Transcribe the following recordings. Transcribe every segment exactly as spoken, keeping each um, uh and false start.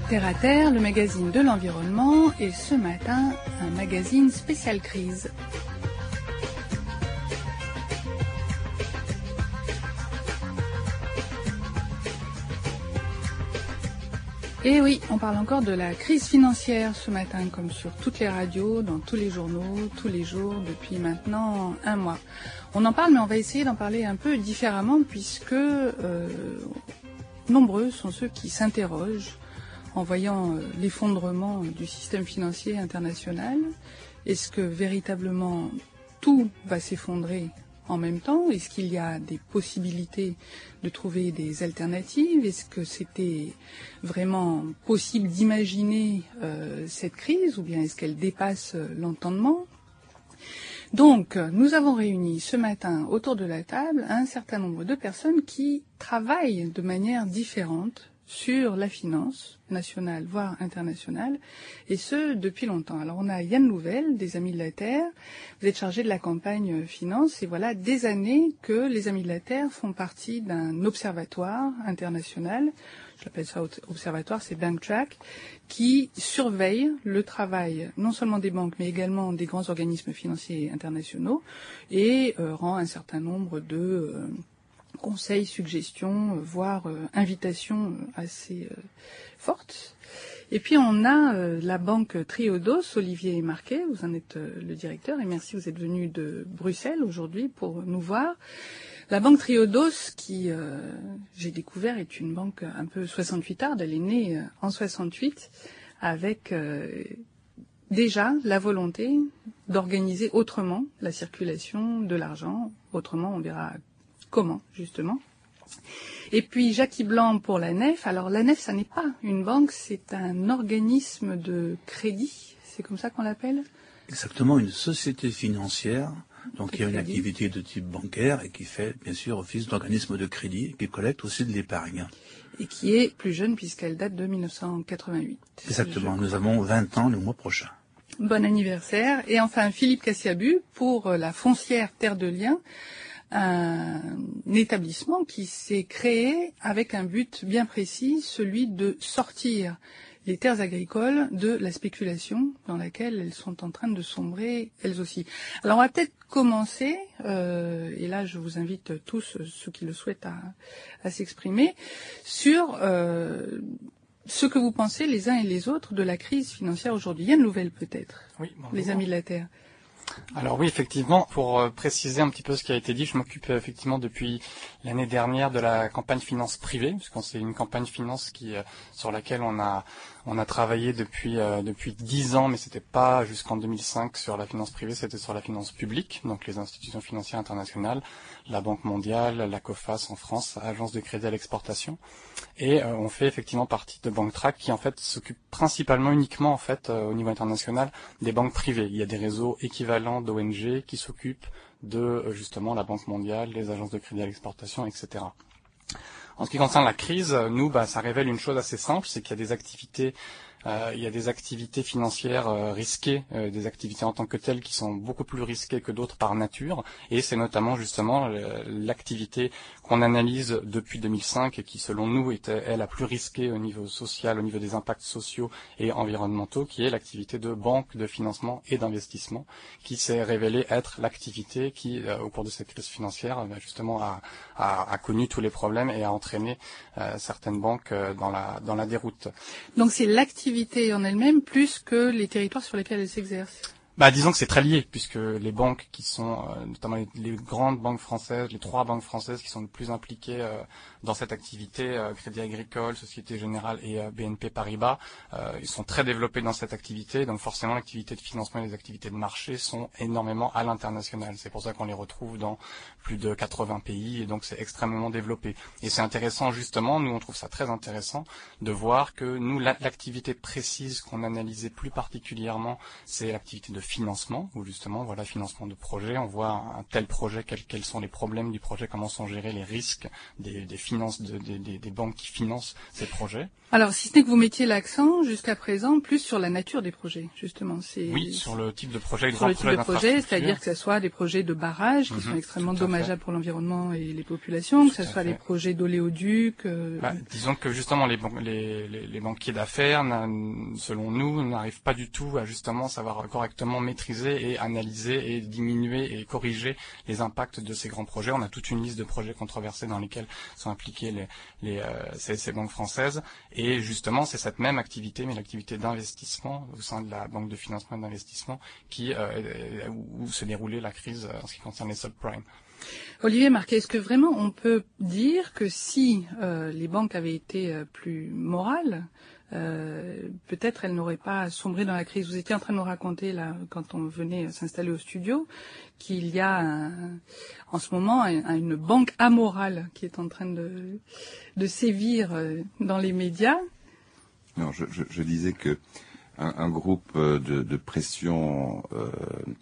Terre à Terre, le magazine de l'environnement, et ce matin, un magazine spécial crise. Et oui, on parle encore de la crise financière ce matin, comme sur toutes les radios, dans tous les journaux, tous les jours, depuis maintenant un mois. On en parle, mais on va essayer d'en parler un peu différemment, puisque euh, nombreux sont ceux qui s'interrogent en voyant euh, l'effondrement du système financier international. Est-ce que véritablement tout va s'effondrer en même temps? Est-ce qu'il y a des possibilités de trouver des alternatives? Est-ce que c'était vraiment possible d'imaginer euh, cette crise, ou bien est-ce qu'elle dépasse euh, l'entendement? Donc, nous avons réuni ce matin autour de la table un certain nombre de personnes qui travaillent de manière différente sur la finance nationale, voire internationale, et ce, depuis longtemps. Alors, on a Yann Louvel, des Amis de la Terre. Vous êtes chargé de la campagne finance, et voilà des années que les Amis de la Terre font partie d'un observatoire international. Je l'appelle ça observatoire, c'est BankTrack, qui surveille le travail non seulement des banques, mais également des grands organismes financiers internationaux, et euh, rend un certain nombre de euh, conseils, suggestions, euh, voire euh, invitations euh, assez euh, fortes. Et puis on a euh, la banque Triodos, Olivier Marquet, vous en êtes euh, le directeur, et merci, vous êtes venu de Bruxelles aujourd'hui pour nous voir. La banque Triodos, qui, euh, j'ai découvert, est une banque un peu soixante-huitarde. Elle est née euh, en soixante-huit avec euh, déjà la volonté d'organiser autrement la circulation de l'argent. Autrement, on verra comment, justement. Et puis Jackie Blanc pour la Nef. Alors la Nef, ça n'est pas une banque, c'est un organisme de crédit. C'est comme ça qu'on l'appelle ? Exactement, une société financière. Donc il y a une activité de type bancaire et qui fait bien sûr office d'organisme de crédit et qui collecte aussi de l'épargne. Et qui est plus jeune puisqu'elle date de mille neuf cent quatre-vingt-huit. Exactement, nous avons vingt ans le mois prochain. Bon anniversaire. Et enfin Philippe Cassiabu pour la foncière Terre de Liens, un établissement qui s'est créé avec un but bien précis, celui de sortir les terres agricoles de la spéculation dans laquelle elles sont en train de sombrer elles aussi. Alors on va peut-être commencer, euh, et là je vous invite tous, ceux qui le souhaitent, à, à s'exprimer, sur euh, ce que vous pensez les uns et les autres de la crise financière aujourd'hui. Yann Louvel peut-être, oui, bonjour. Les Amis de la Terre. Alors oui, effectivement, pour euh, préciser un petit peu ce qui a été dit, je m'occupe euh, effectivement depuis l'année dernière de la campagne finance privée, puisqu'on c'est une campagne finance qui euh, sur laquelle on a on a travaillé depuis euh, depuis dix ans, mais c'était pas jusqu'en deux mille cinq sur la finance privée, c'était sur la finance publique, donc les institutions financières internationales, la Banque mondiale, la COFAS en France, Agence de crédit à l'exportation, et euh, on fait effectivement partie de BankTrack qui en fait s'occupe principalement uniquement en fait euh, au niveau international des banques privées. Il y a des réseaux équivalents d'O N G qui s'occupent de euh, justement la Banque mondiale, les agences de crédit à l'exportation, et cetera. En ce qui concerne la crise, nous, bah, ça révèle une chose assez simple, c'est qu'il y a des activités, euh, il y a des activités financières euh, risquées, euh, des activités en tant que telles qui sont beaucoup plus risquées que d'autres par nature, et c'est notamment justement euh, l'activité qu'on analyse depuis deux mille cinq et qui, selon nous, est, est la plus risquée au niveau social, au niveau des impacts sociaux et environnementaux, qui est l'activité de banque de financement et d'investissement, qui s'est révélée être l'activité qui, euh, au cours de cette crise financière, bah, justement, a, a, a connu tous les problèmes et a entraîné euh, certaines banques euh, dans la dans la déroute. Donc c'est l'activité en elle-même plus que les territoires sur lesquels elle s'exerce. Bah, disons que c'est très lié, puisque les banques qui sont, euh, notamment les, les grandes banques françaises, les trois banques françaises qui sont le plus impliquées euh, dans cette activité, euh, Crédit Agricole, Société Générale et euh, B N P Paribas, euh, ils sont très développés dans cette activité, donc forcément l'activité de financement et les activités de marché sont énormément à l'international. C'est pour ça qu'on les retrouve dans plus de quatre-vingts pays, et donc c'est extrêmement développé. Et c'est intéressant justement, nous on trouve ça très intéressant de voir que nous, l'activité précise qu'on analysait plus particulièrement, c'est l'activité de financement, où justement, voilà, financement de projet, on voit un tel projet, quels, quels sont les problèmes du projet, comment sont gérés les risques des, des finances, de, des, des, des banques qui financent ces projets. Alors, si ce n'est que vous mettiez l'accent jusqu'à présent plus sur la nature des projets, justement. C'est oui, sur le type de projet, les sur grands le type projets de projet, c'est-à-dire que ce soit des projets de barrages qui mm-hmm, sont extrêmement dommageables pour l'environnement et les populations, tout que ce soit fait. des projets d'oléoducs. Euh... Bah, disons que justement les, ban- les, les, les banquiers d'affaires, selon nous, n'arrivent pas du tout à justement savoir correctement maîtriser et analyser et diminuer et corriger les impacts de ces grands projets. On a toute une liste de projets controversés dans lesquels sont impliquées les, les, euh, ces, ces banques françaises. Et justement, c'est cette même activité, mais l'activité d'investissement au sein de la banque de financement et d'investissement qui euh, où se déroulait la crise en ce qui concerne les subprimes. Olivier Marquet, est-ce que vraiment on peut dire que si euh, les banques avaient été euh, plus morales, euh, peut-être elles n'auraient pas sombré dans la crise? Vous étiez en train de nous raconter, là, quand on venait s'installer au studio, qu'il y a un, en ce moment un, une banque amorale qui est en train de, de sévir euh, dans les médias. Non, je, je, je disais que un, un groupe de, de pression euh,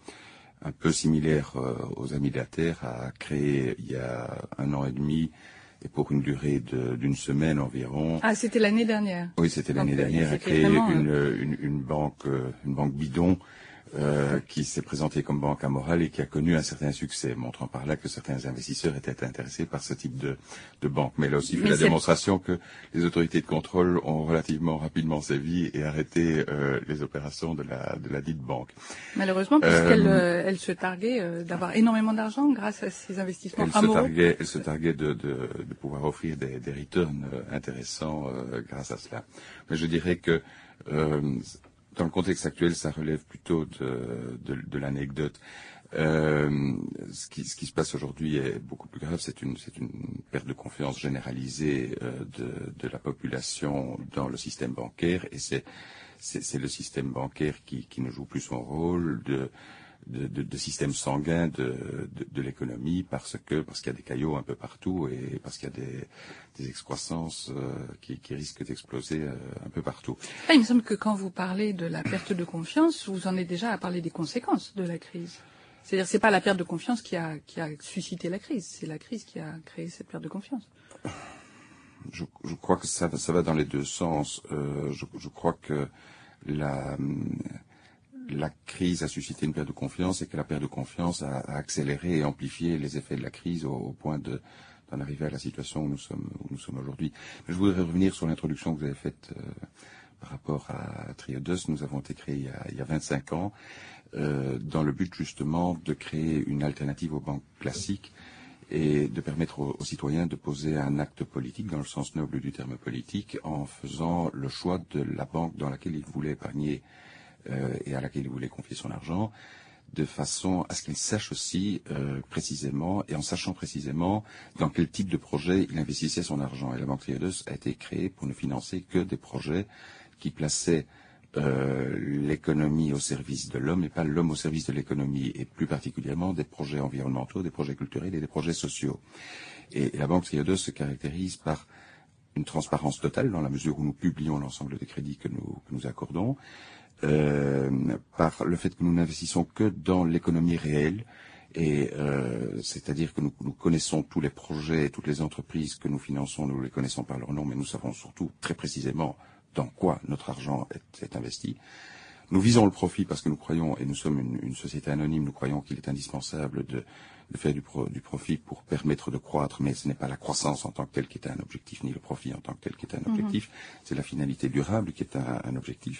un peu similaire euh, aux Amis de la Terre a créé il y a un an et demi et pour une durée de, d'une semaine environ. Ah, c'était l'année dernière. Oui, c'était l'année Donc, dernière. A créé vraiment, une, euh... une, une banque, une banque bidon. Euh, qui s'est présentée comme banque amorale et qui a connu un certain succès, montrant par là que certains investisseurs étaient intéressés par ce type de, de banque. Mais elle a aussi fait Mais la c'est... démonstration que les autorités de contrôle ont relativement rapidement sévi et arrêté euh, les opérations de la, de la dite banque. Malheureusement, puisqu'elle euh, elle se targuait euh, d'avoir énormément d'argent grâce à ces investissements elle amoraux. Se targuait, elle se targuait de, de, de pouvoir offrir des, des returns intéressants euh, grâce à cela. Mais je dirais que euh, dans le contexte actuel, ça relève plutôt de, de, de l'anecdote. Euh, ce, qui, ce qui se passe aujourd'hui est beaucoup plus grave. C'est une, c'est une perte de confiance généralisée euh, de, de la population dans le système bancaire, et c'est, c'est, c'est le système bancaire qui, qui ne joue plus son rôle de, de, de, de système sanguin de, de, de l'économie, parce que parce qu'il y a des caillots un peu partout et parce qu'il y a des, des excroissances euh, qui, qui risquent d'exploser euh, un peu partout. Ah, il me semble que quand vous parlez de la perte de confiance, vous en êtes déjà à parler des conséquences de la crise. C'est-à-dire, c'est pas la perte de confiance qui a qui a suscité la crise, c'est la crise qui a créé cette perte de confiance. Je, je crois que ça, ça va dans les deux sens. Euh, je, je crois que la La crise a suscité une perte de confiance et que la perte de confiance a, a accéléré et amplifié les effets de la crise au, au point de, d'en arriver à la situation où nous sommes, où nous sommes aujourd'hui. Mais je voudrais revenir sur l'introduction que vous avez faite euh, par rapport à Triodos. Nous avons été créés il y a, il y a vingt-cinq ans euh, dans le but justement de créer une alternative aux banques classiques et de permettre aux, aux citoyens de poser un acte politique dans le sens noble du terme politique en faisant le choix de la banque dans laquelle ils voulaient épargner Euh, et à laquelle il voulait confier son argent, de façon à ce qu'il sache aussi euh, précisément, et en sachant précisément dans quel type de projet il investissait son argent. Et la Banque Triodos a été créée pour ne financer que des projets qui plaçaient euh, l'économie au service de l'homme et pas l'homme au service de l'économie, et plus particulièrement des projets environnementaux, des projets culturels et des projets sociaux. Et, et la Banque Triodos se caractérise par une transparence totale dans la mesure où nous publions l'ensemble des crédits que nous, que nous accordons, Euh, par le fait que nous n'investissons que dans l'économie réelle, et euh, c'est-à-dire que nous, nous connaissons tous les projets, toutes les entreprises que nous finançons, nous les connaissons par leur nom, mais nous savons surtout très précisément dans quoi notre argent est, est investi. Nous visons le profit parce que nous croyons, et nous sommes une, une société anonyme, nous croyons qu'il est indispensable de, de faire du, pro, du profit pour permettre de croître, mais ce n'est pas la croissance en tant que telle qui est un objectif, ni le profit en tant que tel qui est un objectif, mm-hmm. C'est la finalité durable qui est un, un objectif.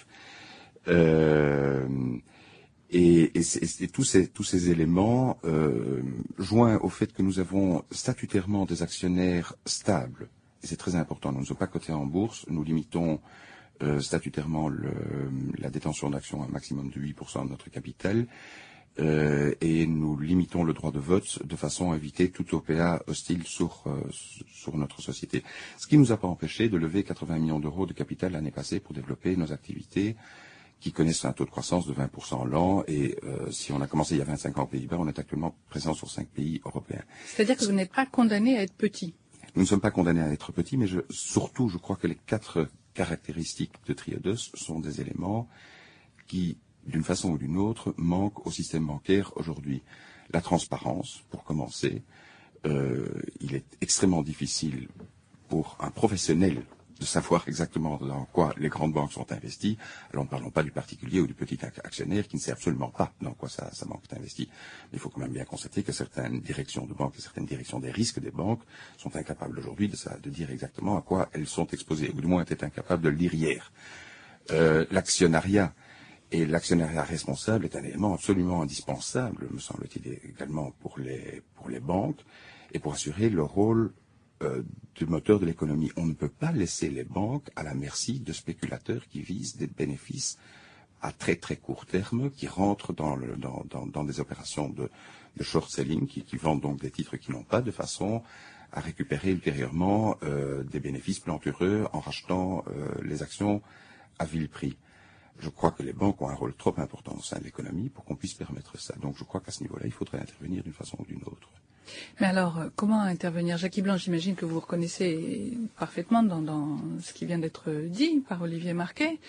Euh, et, et, et tous ces, tous ces éléments, euh, joints au fait que nous avons statutairement des actionnaires stables, et c'est très important, nous ne sommes pas cotés en bourse, nous limitons euh, statutairement le, la détention d'actions à un maximum de huit pour cent de notre capital, euh, et nous limitons le droit de vote de façon à éviter tout O P A hostile sur, euh, sur notre société. Ce qui ne nous a pas empêché de lever quatre-vingts millions d'euros de capital l'année passée pour développer nos activités, qui connaissent un taux de croissance de vingt pour cent l'an, et euh, si on a commencé il y a vingt-cinq ans aux Pays-Bas, on est actuellement présent sur cinq pays européens. C'est-à-dire que vous n'êtes pas condamné à être petit. Nous ne sommes pas condamnés à être petits, mais je, surtout, je crois que les quatre caractéristiques de Triodos sont des éléments qui d'une façon ou d'une autre, manque au système bancaire aujourd'hui. La transparence, pour commencer. Euh, il est extrêmement difficile pour un professionnel de savoir exactement dans quoi les grandes banques sont investies. Alors ne parlons pas du particulier ou du petit actionnaire qui ne sait absolument pas dans quoi sa, sa banque est investie. Mais il faut quand même bien constater que certaines directions de banques et certaines directions des risques des banques sont incapables aujourd'hui de, de dire exactement à quoi elles sont exposées, ou du moins étaient incapables de le lire hier. Euh, l'actionnariat et l'actionnariat responsable est un élément absolument indispensable, me semble-t-il, également pour les, pour les banques et pour assurer le rôle euh, du moteur de l'économie. On ne peut pas laisser les banques à la merci de spéculateurs qui visent des bénéfices à très très court terme, qui rentrent dans, le, dans, dans, dans des opérations de, de short selling, qui, qui vendent donc des titres qui n'ont pas, de façon à récupérer ultérieurement euh, des bénéfices plantureux en rachetant euh, les actions à vil prix. Je crois que les banques ont un rôle trop important au sein de l'économie pour qu'on puisse permettre ça. Donc je crois qu'à ce niveau-là, il faudrait intervenir d'une façon ou d'une autre. Mais alors, comment intervenir? Jackie Blanc, j'imagine que vous reconnaissez parfaitement dans, dans ce qui vient d'être dit par Olivier Marquet.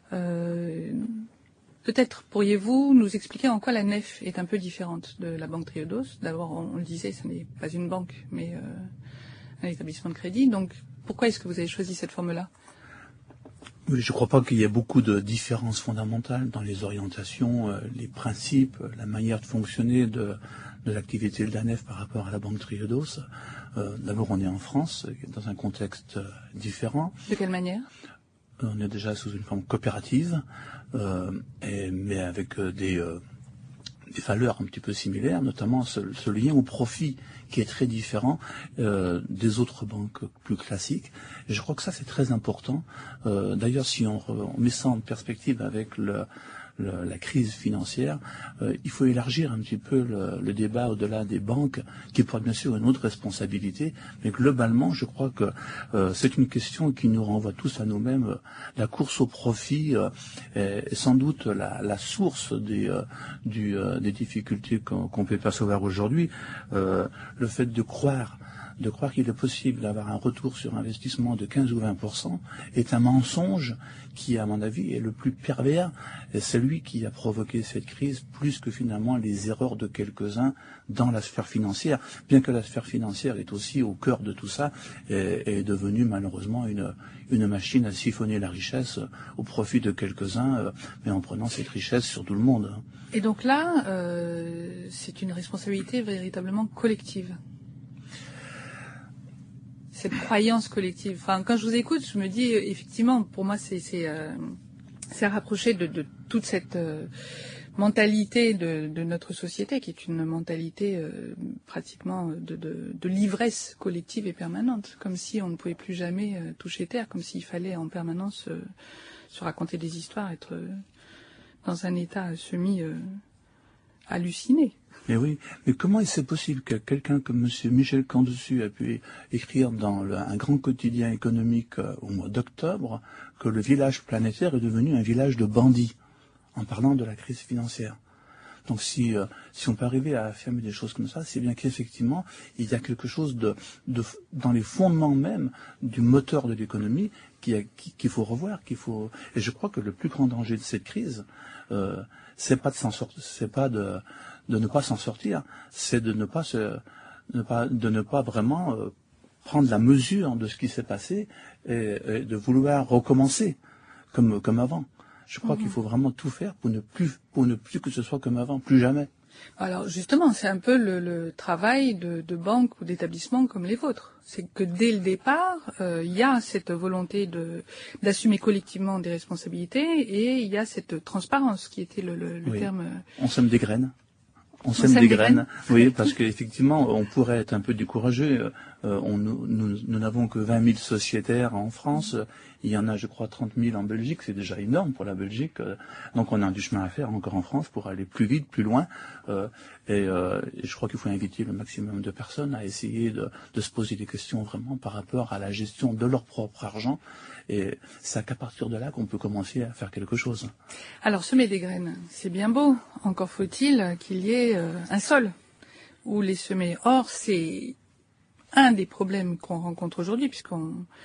Euh, peut-être pourriez-vous nous expliquer en quoi la Nef est un peu différente de la Banque Triodos. D'abord, on, on le disait, ce n'est pas une banque, mais euh, un établissement de crédit. Donc, pourquoi est-ce que vous avez choisi cette forme-là? Oui, je ne crois pas qu'il y ait beaucoup de différences fondamentales dans les orientations, euh, les principes, la manière de fonctionner de, de l'activité de la Nef par rapport à la Banque Triodos. Euh, d'abord, on est en France, dans un contexte euh, différent. De quelle manière? On est déjà sous une forme coopérative, euh, et, mais avec euh, des, euh, des valeurs un petit peu similaires, notamment ce, ce lien au profit qui est très différent euh, des autres banques plus classiques. Et je crois que ça, c'est très important. Euh, d'ailleurs, si on, on met ça en perspective avec le, le, la crise financière, euh, il faut élargir un petit peu le, le débat au-delà des banques, qui portent bien sûr une autre responsabilité. Mais globalement, je crois que euh, c'est une question qui nous renvoie tous à nous-mêmes. La course au profit euh, est, est sans doute la, la source des, euh, du, euh, des difficultés qu'on, qu'on peut percevoir aujourd'hui. Euh, le fait de croire de croire qu'il est possible d'avoir un retour sur investissement de quinze ou vingt pour cent est un mensonge qui, à mon avis, est le plus pervers. Et c'est lui qui a provoqué cette crise, plus que finalement les erreurs de quelques-uns dans la sphère financière, bien que la sphère financière est aussi au cœur de tout ça et est devenue malheureusement une, une machine à siphonner la richesse au profit de quelques-uns, mais en prenant cette richesse sur tout le monde. Et donc là, euh, c'est une responsabilité véritablement collective. Cette croyance collective. Enfin, quand je vous écoute, je me dis, effectivement, pour moi, c'est c'est, euh, c'est rapproché de, de toute cette euh, mentalité de, de notre société, qui est une mentalité euh, pratiquement de, de, de l'ivresse collective et permanente, comme si on ne pouvait plus jamais euh, toucher terre, comme s'il fallait en permanence euh, se raconter des histoires, être euh, dans un état semi euh, halluciné. Mais oui, mais comment est-ce possible que quelqu'un comme M. Michel Candesu a pu écrire dans le, un grand quotidien économique euh, au mois d'octobre que le village planétaire est devenu un village de bandits, en parlant de la crise financière? Donc si, euh, si on peut arriver à affirmer des choses comme ça, c'est bien qu'effectivement, il y a quelque chose de, de, dans les fondements même du moteur de l'économie qui a, qui, qu'il faut revoir, qu'il faut. Et je crois que le plus grand danger de cette crise, euh, c'est pas de s'en sortir, c'est pas de de ne pas s'en sortir, c'est de ne pas se, ne pas, de ne pas vraiment euh, prendre la mesure de ce qui s'est passé et, et de vouloir recommencer comme comme avant. Je crois mmh. qu'il faut vraiment tout faire pour ne plus pour ne plus que ce soit comme avant, plus jamais. Alors justement, c'est un peu le, le travail de, de banques ou d'établissements comme les vôtres. C'est que dès le départ, euh, il y a cette volonté de d'assumer collectivement des responsabilités et il y a cette transparence qui était le, le, le oui. terme. On sème des graines. On sème des, des graines, graines. Oui, parce qu'effectivement, on pourrait être un peu découragé. Euh, on, nous, nous, nous n'avons que vingt mille sociétaires en France. Il y en a, je crois, trente mille en Belgique. C'est déjà énorme pour la Belgique. Donc, on a du chemin à faire encore en France pour aller plus vite, plus loin. Euh, et, euh, et je crois qu'il faut inviter le maximum de personnes à essayer de, de se poser des questions vraiment par rapport à la gestion de leur propre argent. Et c'est qu'à partir de là qu'on peut commencer à faire quelque chose. Alors, semer des graines, c'est bien beau. Encore faut-il qu'il y ait euh, un sol où les semer. Or, c'est un des problèmes qu'on rencontre aujourd'hui, puisqu'on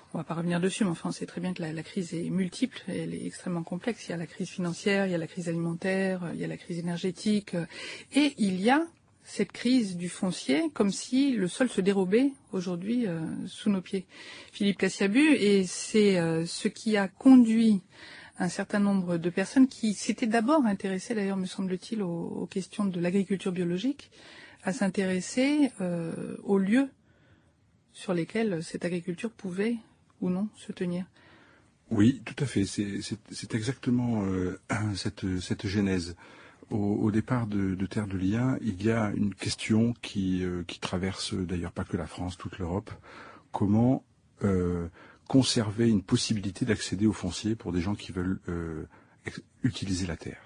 on va pas revenir dessus, mais enfin, on sait très bien que la, la crise est multiple, elle est extrêmement complexe. Il y a la crise financière, il y a la crise alimentaire, il y a la crise énergétique, et il y a cette crise du foncier, comme si le sol se dérobait aujourd'hui euh, sous nos pieds. Philippe Cassiabu, et c'est euh, ce qui a conduit un certain nombre de personnes qui s'étaient d'abord intéressées, d'ailleurs, me semble-t-il, aux, aux questions de l'agriculture biologique, à s'intéresser euh, aux lieux sur lesquels cette agriculture pouvait ou non se tenir. Oui, tout à fait. C'est, c'est, c'est exactement euh, cette, cette genèse. Au, au départ de, de Terre de Liens, il y a une question qui, euh, qui traverse d'ailleurs pas que la France, toute l'Europe. Comment euh, conserver une possibilité d'accéder au foncier pour des gens qui veulent euh, ex- utiliser la terre.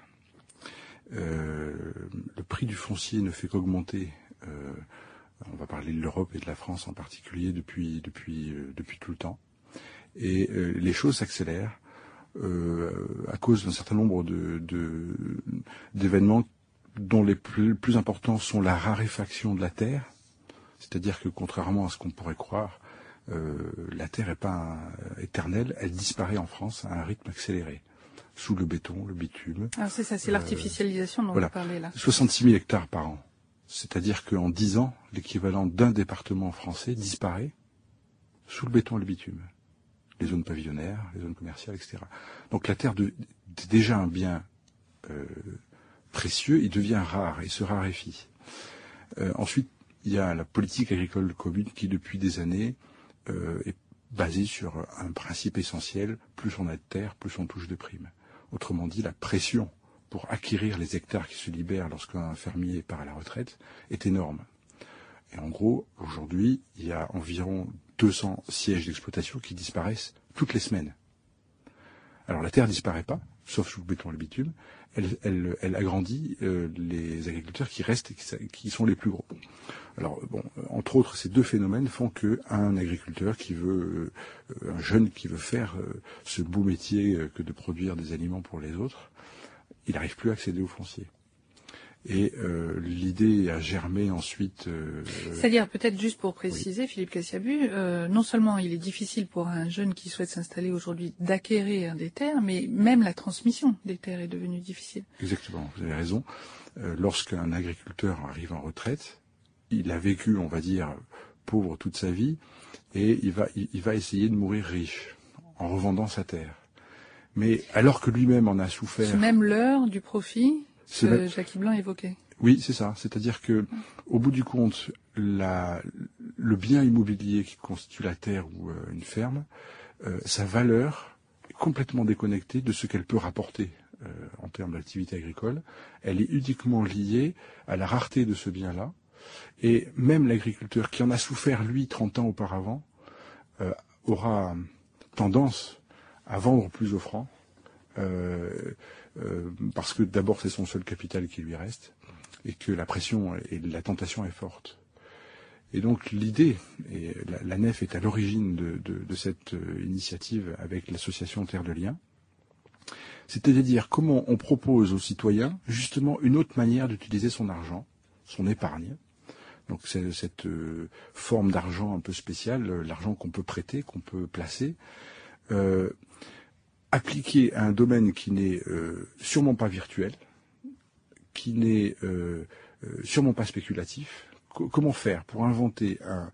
Euh, le prix du foncier ne fait qu'augmenter. Euh, on va parler de l'Europe et de la France en particulier depuis, depuis, euh, depuis tout le temps. Et euh, les choses s'accélèrent. Euh, à cause d'un certain nombre de, de, d'événements dont les plus, plus importants sont la raréfaction de la terre, c'est-à-dire que contrairement à ce qu'on pourrait croire, euh, la terre n'est pas un, éternelle, elle disparaît en France à un rythme accéléré, sous le béton, le bitume. Alors c'est ça, c'est l'artificialisation dont voilà, vous parlez là. soixante-six mille hectares par an, c'est-à-dire qu'en dix ans, l'équivalent d'un département français disparaît sous le béton et le bitume. Les zones pavillonnaires, les zones commerciales, et cetera. Donc la terre de, est déjà un bien euh, précieux, il devient rare et se raréfie. Euh, ensuite, il y a la politique agricole commune qui, depuis des années, euh, est basée sur un principe essentiel, plus on a de terre, plus on touche de primes. Autrement dit, la pression pour acquérir les hectares qui se libèrent lorsqu'un fermier part à la retraite est énorme. Et en gros, aujourd'hui, il y a environ deux cents sièges d'exploitation qui disparaissent toutes les semaines. Alors la terre disparaît pas, sauf sous le béton et le bitume, elle, elle, elle agrandit euh, les agriculteurs qui restent et qui, qui sont les plus gros. Alors bon, entre autres, ces deux phénomènes font qu'un agriculteur qui veut, euh, un jeune qui veut faire euh, ce beau métier euh, que de produire des aliments pour les autres, il n'arrive plus à accéder au foncier. Et euh, l'idée a germé ensuite... Euh, C'est-à-dire, peut-être juste pour préciser, oui. Philippe Cassiabu, euh, non seulement il est difficile pour un jeune qui souhaite s'installer aujourd'hui d'acquérir des terres, mais même la transmission des terres est devenue difficile. Exactement, vous avez raison. Euh, lorsqu'un agriculteur arrive en retraite, il a vécu, on va dire, pauvre toute sa vie, et il va, il, il va essayer de mourir riche en revendant sa terre. Mais alors que lui-même en a souffert... C'est même l'heure du profit... Ce que Jackie Blanc évoquait. Oui, c'est ça. C'est-à-dire que, au bout du compte, la, le bien immobilier qui constitue la terre ou euh, une ferme, euh, sa valeur est complètement déconnectée de ce qu'elle peut rapporter euh, en termes d'activité agricole. Elle est uniquement liée à la rareté de ce bien-là. Et même l'agriculteur qui en a souffert, lui, trente ans auparavant, euh, aura tendance à vendre plus offrant. Euh, Euh, parce que d'abord c'est son seul capital qui lui reste et que la pression et la tentation est forte. Et donc l'idée, et la, la N E F est à l'origine de, de, de cette initiative avec l'association Terre de Liens, c'est-à-dire comment on propose aux citoyens justement une autre manière d'utiliser son argent, son épargne. Donc c'est cette euh, forme d'argent un peu spéciale, l'argent qu'on peut prêter, qu'on peut placer, euh, appliqué à un domaine qui n'est euh, sûrement pas virtuel, qui n'est euh, euh, sûrement pas spéculatif. C- comment faire pour inventer un,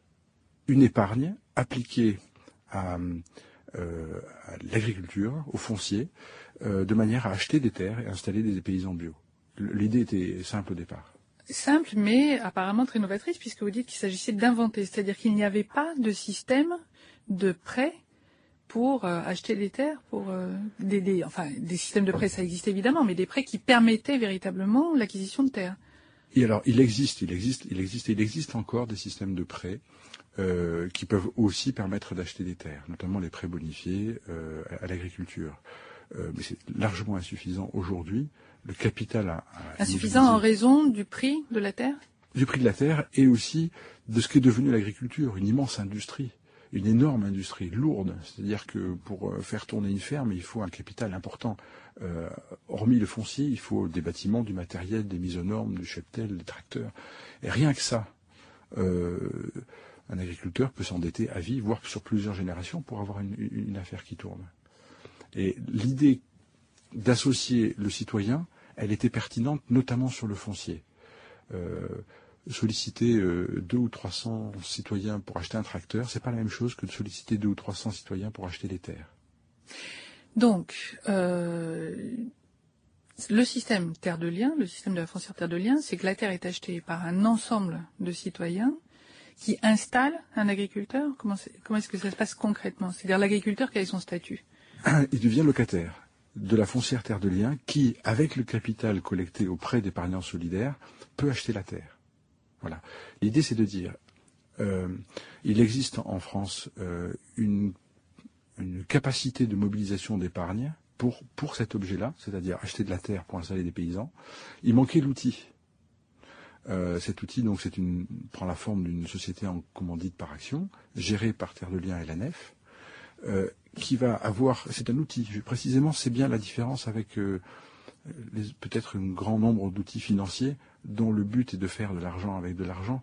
une épargne appliquée à, euh, à l'agriculture, au foncier, euh, de manière à acheter des terres et installer des paysans bio. L'idée était simple au départ. Simple, mais apparemment très novatrice, puisque vous dites qu'il s'agissait d'inventer, c'est-à-dire qu'il n'y avait pas de système de prêt pour euh, acheter des terres, pour euh, des, des, enfin des systèmes de prêt, ça existe évidemment, mais des prêts qui permettaient véritablement l'acquisition de terres. Et alors, il existe, il existe, il existe, il existe encore des systèmes de prêts euh, qui peuvent aussi permettre d'acheter des terres, notamment les prêts bonifiés euh, à, à l'agriculture. Euh, mais c'est largement insuffisant aujourd'hui. Le capital a, a insuffisant en raison du prix de la terre, du prix de la terre et aussi de ce qu'est devenu l'agriculture, une immense industrie. Une énorme industrie, lourde. C'est-à-dire que pour faire tourner une ferme, il faut un capital important. Euh, hormis le foncier, il faut des bâtiments, du matériel, des mises aux normes, du cheptel, des tracteurs. Et rien que ça, euh, Un agriculteur peut s'endetter à vie, voire sur plusieurs générations, pour avoir une, une affaire qui tourne. Et l'idée d'associer le citoyen, elle était pertinente, notamment sur le foncier. Euh, solliciter euh, deux ou trois cents citoyens pour acheter un tracteur, c'est pas la même chose que de solliciter deux ou trois cents citoyens pour acheter des terres. Donc, euh, le système terre de liens, le système de la foncière terre de liens, c'est que la terre est achetée par un ensemble de citoyens qui installent un agriculteur. Comment, comment est-ce que ça se passe concrètement? C'est-à-dire l'agriculteur, quel est son statut? Il devient locataire de la foncière terre de liens qui, avec le capital collecté auprès d'épargnants solidaires, peut acheter la terre. Voilà. L'idée, c'est de dire, euh, il existe en France euh, une, une capacité de mobilisation d'épargne pour, pour cet objet-là, c'est-à-dire acheter de la terre pour installer des paysans. Il manquait l'outil. Euh, cet outil, donc, c'est une, prend la forme d'une société en commandite par action, gérée par Terre de Liens et la Nef, euh, qui va avoir, c'est un outil. Précisément, c'est bien la différence avec euh, les, peut-être un grand nombre d'outils financiers dont le but est de faire de l'argent avec de l'argent.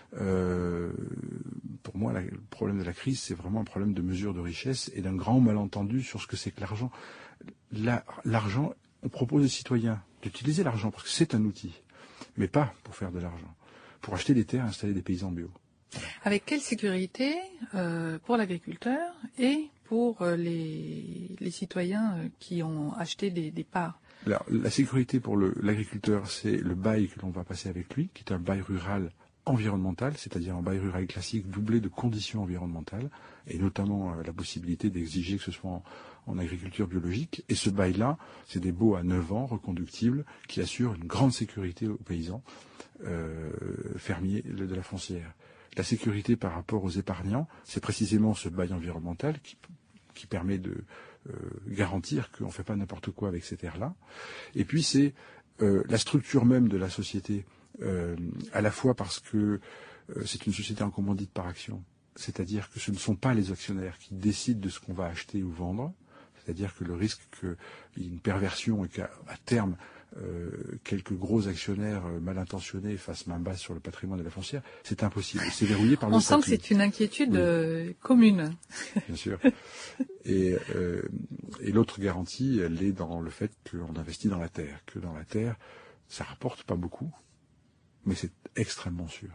Euh, pour moi, la, le problème de la crise, c'est vraiment un problème de mesure de richesse et d'un grand malentendu sur ce que c'est que l'argent. La, l'argent, on propose aux citoyens d'utiliser l'argent parce que c'est un outil, mais pas pour faire de l'argent, pour acheter des terres et installer des paysans bio. Avec quelle sécurité euh, pour l'agriculteur et pour euh, les, les citoyens euh, qui ont acheté des, des parts? Alors, la sécurité pour le, l'agriculteur, c'est le bail que l'on va passer avec lui, qui est un bail rural environnemental, c'est-à-dire un bail rural classique doublé de conditions environnementales, et notamment euh, la possibilité d'exiger que ce soit en, en agriculture biologique. Et ce bail-là, c'est des baux à neuf ans, reconductibles, qui assurent une grande sécurité aux paysans euh, fermiers de, de la foncière. La sécurité par rapport aux épargnants, c'est précisément ce bail environnemental qui, qui permet de euh, garantir qu'on ne fait pas n'importe quoi avec ces terres-là. Et puis c'est euh, la structure même de la société, euh, à la fois parce que euh, c'est une société en commandite par action, c'est-à-dire que ce ne sont pas les actionnaires qui décident de ce qu'on va acheter ou vendre, c'est-à-dire que le risque qu'il y ait une perversion et qu'à à terme, Euh, quelques gros actionnaires euh, mal intentionnés fassent main basse sur le patrimoine de la foncière, c'est impossible. C'est verrouillé par le On statut. sent que c'est une inquiétude Oui. euh, commune. Bien sûr. Et, euh, et l'autre garantie, elle est dans le fait qu'on investit dans la terre, que dans la terre, ça rapporte pas beaucoup, mais c'est extrêmement sûr.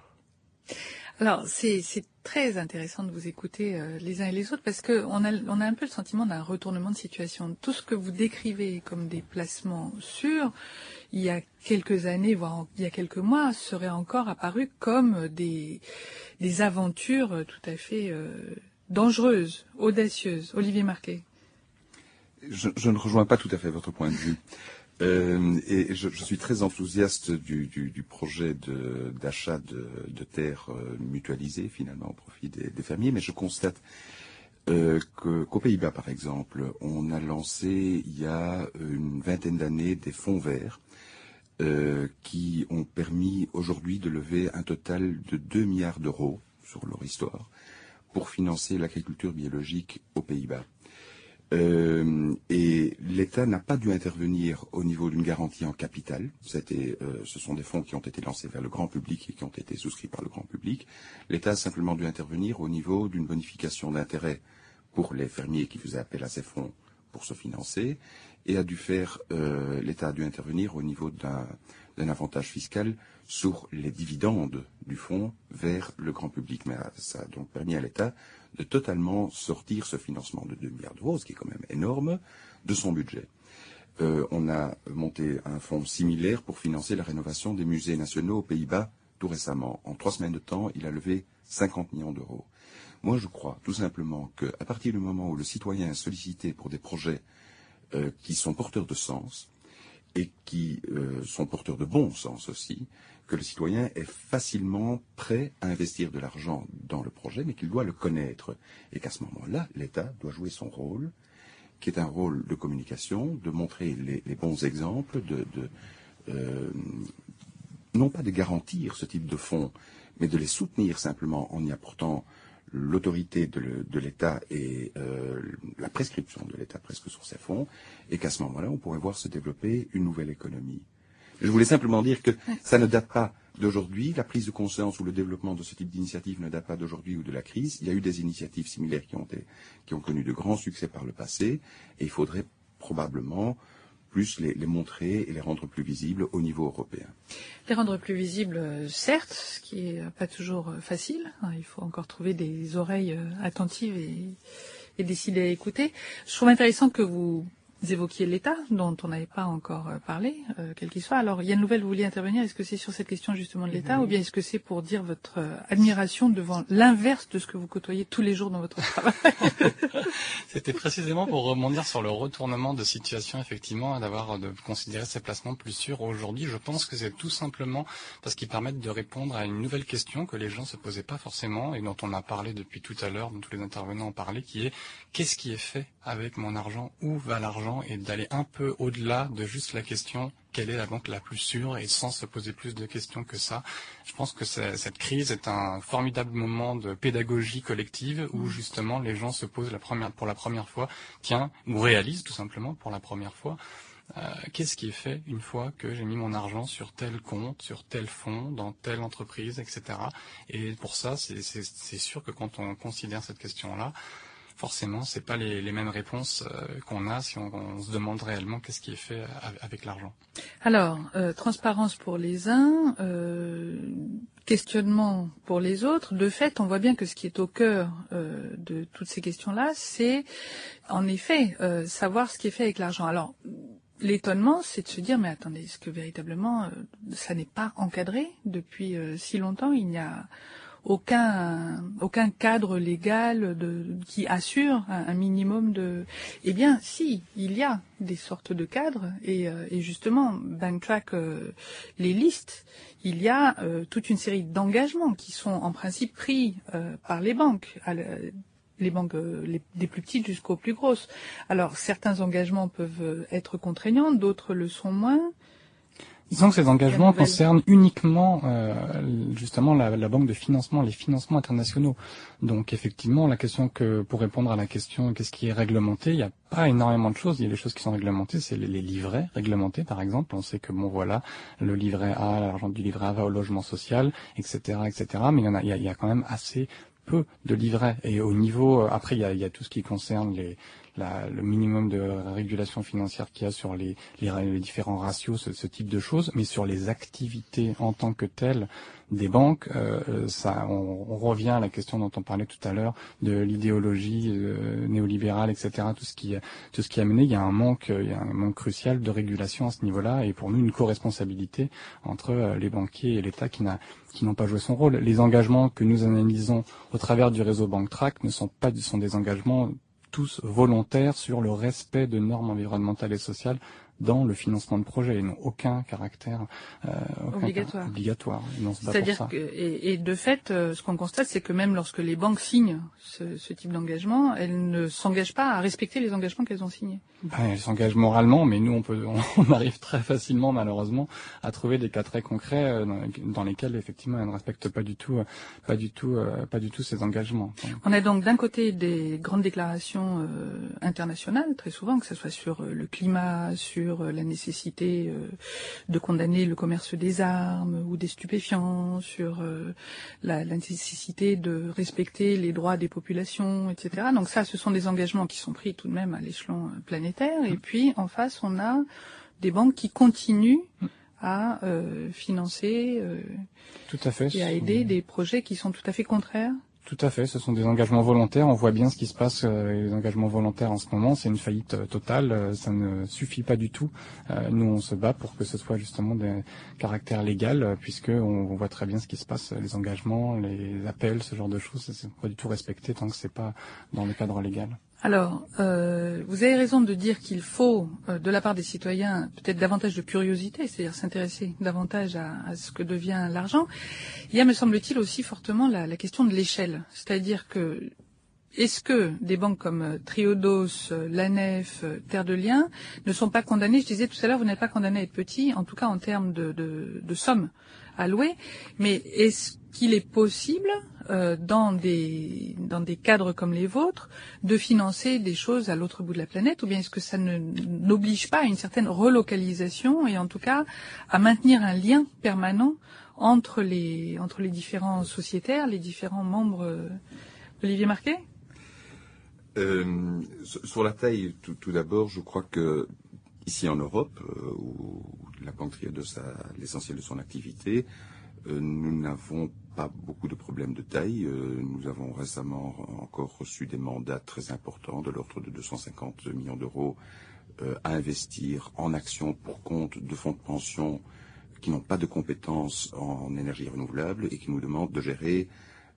Alors, c'est, c'est très intéressant de vous écouter euh, les uns et les autres parce que on a, on a un peu le sentiment d'un retournement de situation. Tout ce que vous décrivez comme des placements sûrs, il y a quelques années, voire en, il y a quelques mois, serait encore apparu comme des, des aventures tout à fait euh, dangereuses, audacieuses. Olivier Marquet. Je, je ne rejoins pas tout à fait votre point de vue. Euh, et je, je suis très enthousiaste du, du, du projet de, d'achat de, de terres euh, mutualisées finalement au profit des, des fermiers, mais je constate euh, que, qu'aux Pays-Bas, par exemple, on a lancé il y a une vingtaine d'années des fonds verts euh, qui ont permis aujourd'hui de lever un total de deux milliards d'euros sur leur histoire pour financer l'agriculture biologique aux Pays-Bas. Euh, et l'État n'a pas dû intervenir au niveau d'une garantie en capital. C'était, euh, ce sont des fonds qui ont été lancés vers le grand public et qui ont été souscrits par le grand public. L'État a simplement dû intervenir au niveau d'une bonification d'intérêt pour les fermiers qui faisaient appel à ces fonds pour se financer, et a dû faire, euh, l'État a dû intervenir au niveau d'un, d'un avantage fiscal sur les dividendes du fonds vers le grand public. Mais ça a donc permis à l'État de totalement sortir ce financement de deux milliards d'euros, ce qui est quand même énorme, de son budget. Euh, on a monté un fonds similaire pour financer la rénovation des musées nationaux aux Pays-Bas tout récemment. En trois semaines de temps, il a levé cinquante millions d'euros. Moi, je crois tout simplement qu'à partir du moment où le citoyen est sollicité pour des projets euh, qui sont porteurs de sens et qui euh, sont porteurs de bon sens aussi, que le citoyen est facilement prêt à investir de l'argent dans le projet, mais qu'il doit le connaître. Et qu'à ce moment-là, l'État doit jouer son rôle, qui est un rôle de communication, de montrer les, les bons exemples, de, de euh, non pas de garantir ce type de fonds, mais de les soutenir simplement en y apportant l'autorité de, le, de l'État et euh, la prescription de l'État presque sur ces fonds, et qu'à ce moment-là, on pourrait voir se développer une nouvelle économie. Je voulais simplement dire que ça ne date pas d'aujourd'hui. La prise de conscience ou le développement de ce type d'initiative ne date pas d'aujourd'hui ou de la crise. Il y a eu des initiatives similaires qui ont, été, qui ont connu de grands succès par le passé, et il faudrait probablement plus les, les montrer et les rendre plus visibles au niveau européen. Les rendre plus visibles, certes, ce qui n'est pas toujours facile. Il faut encore trouver des oreilles attentives et, et décider à écouter. Je trouve intéressant que vous évoquiez l'État, dont on n'avait pas encore parlé, euh, quel qu'il soit. Alors, Yann Louvel, vous vouliez intervenir. Est-ce que c'est sur cette question justement de l'État, mmh. ou bien est-ce que c'est pour dire votre euh, admiration devant l'inverse de ce que vous côtoyez tous les jours dans votre travail? C'était précisément pour rebondir sur le retournement de situation, effectivement, d'avoir de considérer ces placements plus sûrs aujourd'hui. Je pense que c'est tout simplement parce qu'ils permettent de répondre à une nouvelle question que les gens se posaient pas forcément et dont on a parlé depuis tout à l'heure, dont tous les intervenants ont parlé, qui est qu'est-ce qui est fait avec mon argent, où va l'argent, et d'aller un peu au-delà de juste la question quelle est la banque la plus sûre, et sans se poser plus de questions que ça. Je pense que cette crise est un formidable moment de pédagogie collective où justement les gens se posent la première, pour la première fois, tiens, ou réalisent tout simplement pour la première fois, euh, qu'est-ce qui est fait une fois que j'ai mis mon argent sur tel compte, sur tel fonds, dans telle entreprise, et cetera. Et pour ça, c'est, c'est, c'est sûr que quand on considère cette question-là, forcément, c'est pas les, les mêmes réponses euh, qu'on a si on, on se demande réellement qu'est-ce qui est fait avec l'argent. Alors, euh, transparence pour les uns, euh, questionnement pour les autres. De fait, on voit bien que ce qui est au cœur euh, de toutes ces questions-là, c'est en effet euh, savoir ce qui est fait avec l'argent. Alors, l'étonnement, c'est de se dire, mais attendez, est-ce que véritablement euh, ça n'est pas encadré depuis euh, si longtemps? Il n'y a aucun aucun cadre légal de, qui assure un, un minimum de... Eh bien, si, il y a des sortes de cadres, et, euh, et justement, Banktrack euh, les liste. Il y a euh, toute une série d'engagements qui sont en principe pris euh, par les banques, à la, les banques euh, les, des plus petites jusqu'aux plus grosses. Alors, certains engagements peuvent être contraignants, d'autres le sont moins. Disons que ces engagements concernent uniquement euh, justement la, la banque de financement, les financements internationaux. Donc effectivement, la question que pour répondre à la question qu'est-ce qui est réglementé, il n'y a pas énormément de choses. Il y a des choses qui sont réglementées, c'est les, les livrets réglementés par exemple. On sait que bon voilà, le livret A, l'argent du livret A va au logement social, et cetera, et cetera. Mais il y en a, il y a, il y a quand même assez peu de livrets. Et au niveau après, il y a, il y a tout ce qui concerne les La, le minimum de régulation financière qu'il y a sur les, les, les différents ratios, ce, ce type de choses, mais sur les activités en tant que telles des banques, euh, ça, on, on revient à la question dont on parlait tout à l'heure de l'idéologie euh, néolibérale, et cetera. Tout ce qui, tout ce qui a mené, il y a un manque, il y a un manque crucial de régulation à ce niveau-là, et pour nous une co-responsabilité entre euh, les banquiers et l'État qui n'a qui n'ont pas joué son rôle. Les engagements que nous analysons au travers du réseau Banktrack ne sont pas sont des engagements tous volontaires sur le respect de normes environnementales et sociales dans le financement de projets et n'ont aucun caractère euh, aucun obligatoire. Car- obligatoire. Non, c'est C'est-à-dire pas pour ça. que et, et de fait, euh, ce qu'on constate, c'est que même lorsque les banques signent ce, ce type d'engagement, elles ne s'engagent pas à respecter les engagements qu'elles ont signés. Ben, elles s'engagent moralement, mais nous on peut, on arrive très facilement malheureusement à trouver des cas très concrets euh, dans, dans lesquels effectivement elles ne respectent pas du tout, euh, pas du tout, euh, pas du tout ces engagements. Donc, on a donc d'un côté des grandes déclarations euh, internationales, très souvent, que ce soit sur euh, le climat, sur sur la nécessité euh, de condamner le commerce des armes ou des stupéfiants, sur euh, la, la nécessité de respecter les droits des populations, et cetera. Donc ça, ce sont des engagements qui sont pris tout de même à l'échelon planétaire. Et puis, en face, on a des banques qui continuent à euh, financer euh, tout à fait. et à aider des projets qui sont tout à fait contraires. Tout à fait, ce sont des engagements volontaires. On voit bien ce qui se passe, euh, les engagements volontaires en ce moment. C'est une faillite euh, totale. Euh, ça ne suffit pas du tout. Euh, nous, on se bat pour que ce soit justement des caractères légal, euh, puisque on, on voit très bien ce qui se passe, les engagements, les appels, ce genre de choses. C'est pas du tout respecté tant que c'est pas dans le cadre légal. Alors, euh, vous avez raison de dire qu'il faut, euh, de la part des citoyens, peut-être davantage de curiosité, c'est-à-dire s'intéresser davantage à, à ce que devient l'argent. Il y a, me semble-t-il, aussi fortement la, la question de l'échelle. C'est-à-dire que, est-ce que des banques comme Triodos, l'A N E F, Terre de Liens ne sont pas condamnées, je disais tout à l'heure, vous n'êtes pas condamné à être petit, en tout cas en termes de, de, de sommes allouées, mais est-ce qu'il est possible, euh, dans des dans des cadres comme les vôtres, de financer des choses à l'autre bout de la planète, ou bien est-ce que ça ne n'oblige pas à une certaine relocalisation et en tout cas à maintenir un lien permanent entre les entre les différents sociétaires, les différents membres. Euh, Olivier Marquet? euh, Sur la taille, tout, tout d'abord, je crois que ici en Europe, euh, où la Banque Triodos a l'essentiel de son activité, euh, nous n'avons pas beaucoup de problèmes de taille. Euh, nous avons récemment encore reçu des mandats très importants de l'ordre de deux cent cinquante millions d'euros euh, à investir en actions pour compte de fonds de pension qui n'ont pas de compétences en énergie renouvelable et qui nous demandent de gérer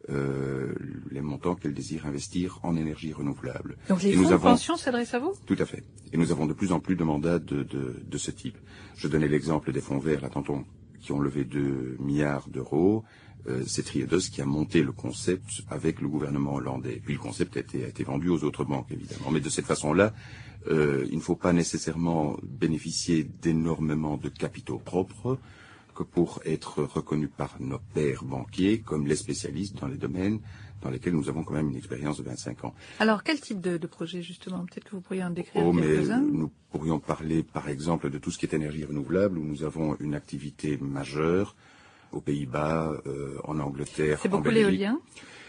euh, les montants qu'elles désirent investir en énergie renouvelable. Donc les et fonds nous de avons... pension s'adressent à vous? Tout à fait. Et nous avons de plus en plus de mandats de, de, de ce type. Je donnais l'exemple des fonds verts, là, tantôt, qui ont levé deux milliards d'euros. Euh, c'est Triodos qui a monté le concept avec le gouvernement hollandais. Puis le concept a été, a été vendu aux autres banques, évidemment. Mais de cette façon-là, euh, il ne faut pas nécessairement bénéficier d'énormément de capitaux propres que pour être reconnu par nos pairs banquiers comme les spécialistes dans les domaines dans lesquels nous avons quand même une expérience de vingt-cinq ans. Alors, quel type de, de projet, justement? Peut-être que vous pourriez en décrire oh, quelques-uns. mais nous pourrions parler, par exemple, de tout ce qui est énergie renouvelable, où nous avons une activité majeure aux Pays-Bas, euh, en Angleterre, C'est en beaucoup Belgique. l'éolien?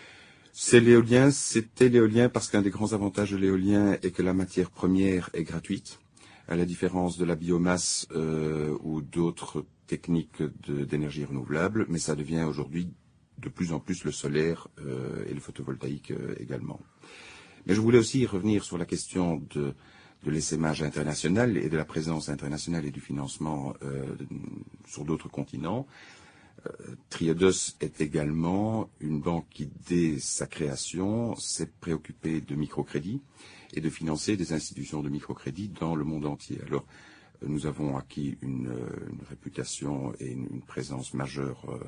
C'est l'éolien, c'était l'éolien parce qu'un des grands avantages de l'éolien est que la matière première est gratuite, à la différence de la biomasse euh, ou d'autres techniques de, d'énergie renouvelable, mais ça devient aujourd'hui de plus en plus le solaire euh, et le photovoltaïque euh, également. Mais je voulais aussi revenir sur la question de, de l'essaimage international et de la présence internationale et du financement euh, sur d'autres continents. Euh, Triodos est également une banque qui, dès sa création, s'est préoccupée de microcrédit et de financer des institutions de microcrédit dans le monde entier. Alors, euh, nous avons acquis une, une réputation et une, une présence majeure euh,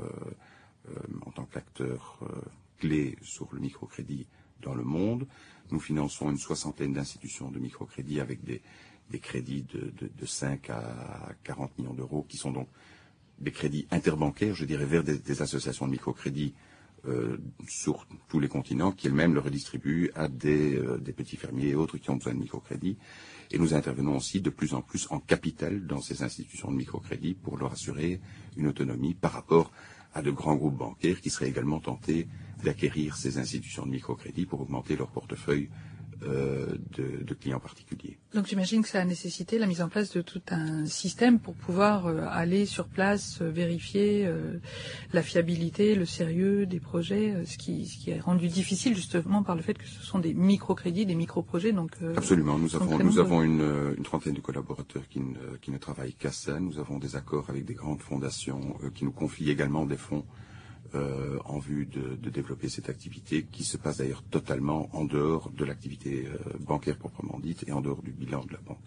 euh, en tant qu'acteur euh, clé sur le microcrédit dans le monde. Nous finançons une soixantaine d'institutions de microcrédit avec des, des crédits de, de, de cinq à quarante millions d'euros qui sont donc des crédits interbancaires, je dirais, vers des, des associations de microcrédit euh, sur tous les continents, qui elles-mêmes le redistribuent à des, euh, des petits fermiers et autres qui ont besoin de microcrédit. Et nous intervenons aussi de plus en plus en capital dans ces institutions de microcrédit pour leur assurer une autonomie par rapport à de grands groupes bancaires qui seraient également tentés d'acquérir ces institutions de microcrédit pour augmenter leur portefeuille euh, de, de clients particuliers. Donc j'imagine que ça a nécessité la mise en place de tout un système pour pouvoir euh, aller sur place, euh, vérifier euh, la fiabilité, le sérieux des projets, euh, ce, qui, ce qui est rendu difficile justement par le fait que ce sont des microcrédits, des micro-projets. Donc, euh, Absolument, nous avons, nous avons une, une trentaine de collaborateurs qui ne, qui ne travaillent qu'à ça. Nous avons des accords avec des grandes fondations euh, qui nous confient également des fonds Euh, en vue de, de développer cette activité qui se passe d'ailleurs totalement en dehors de l'activité euh, bancaire proprement dite et en dehors du bilan de la banque.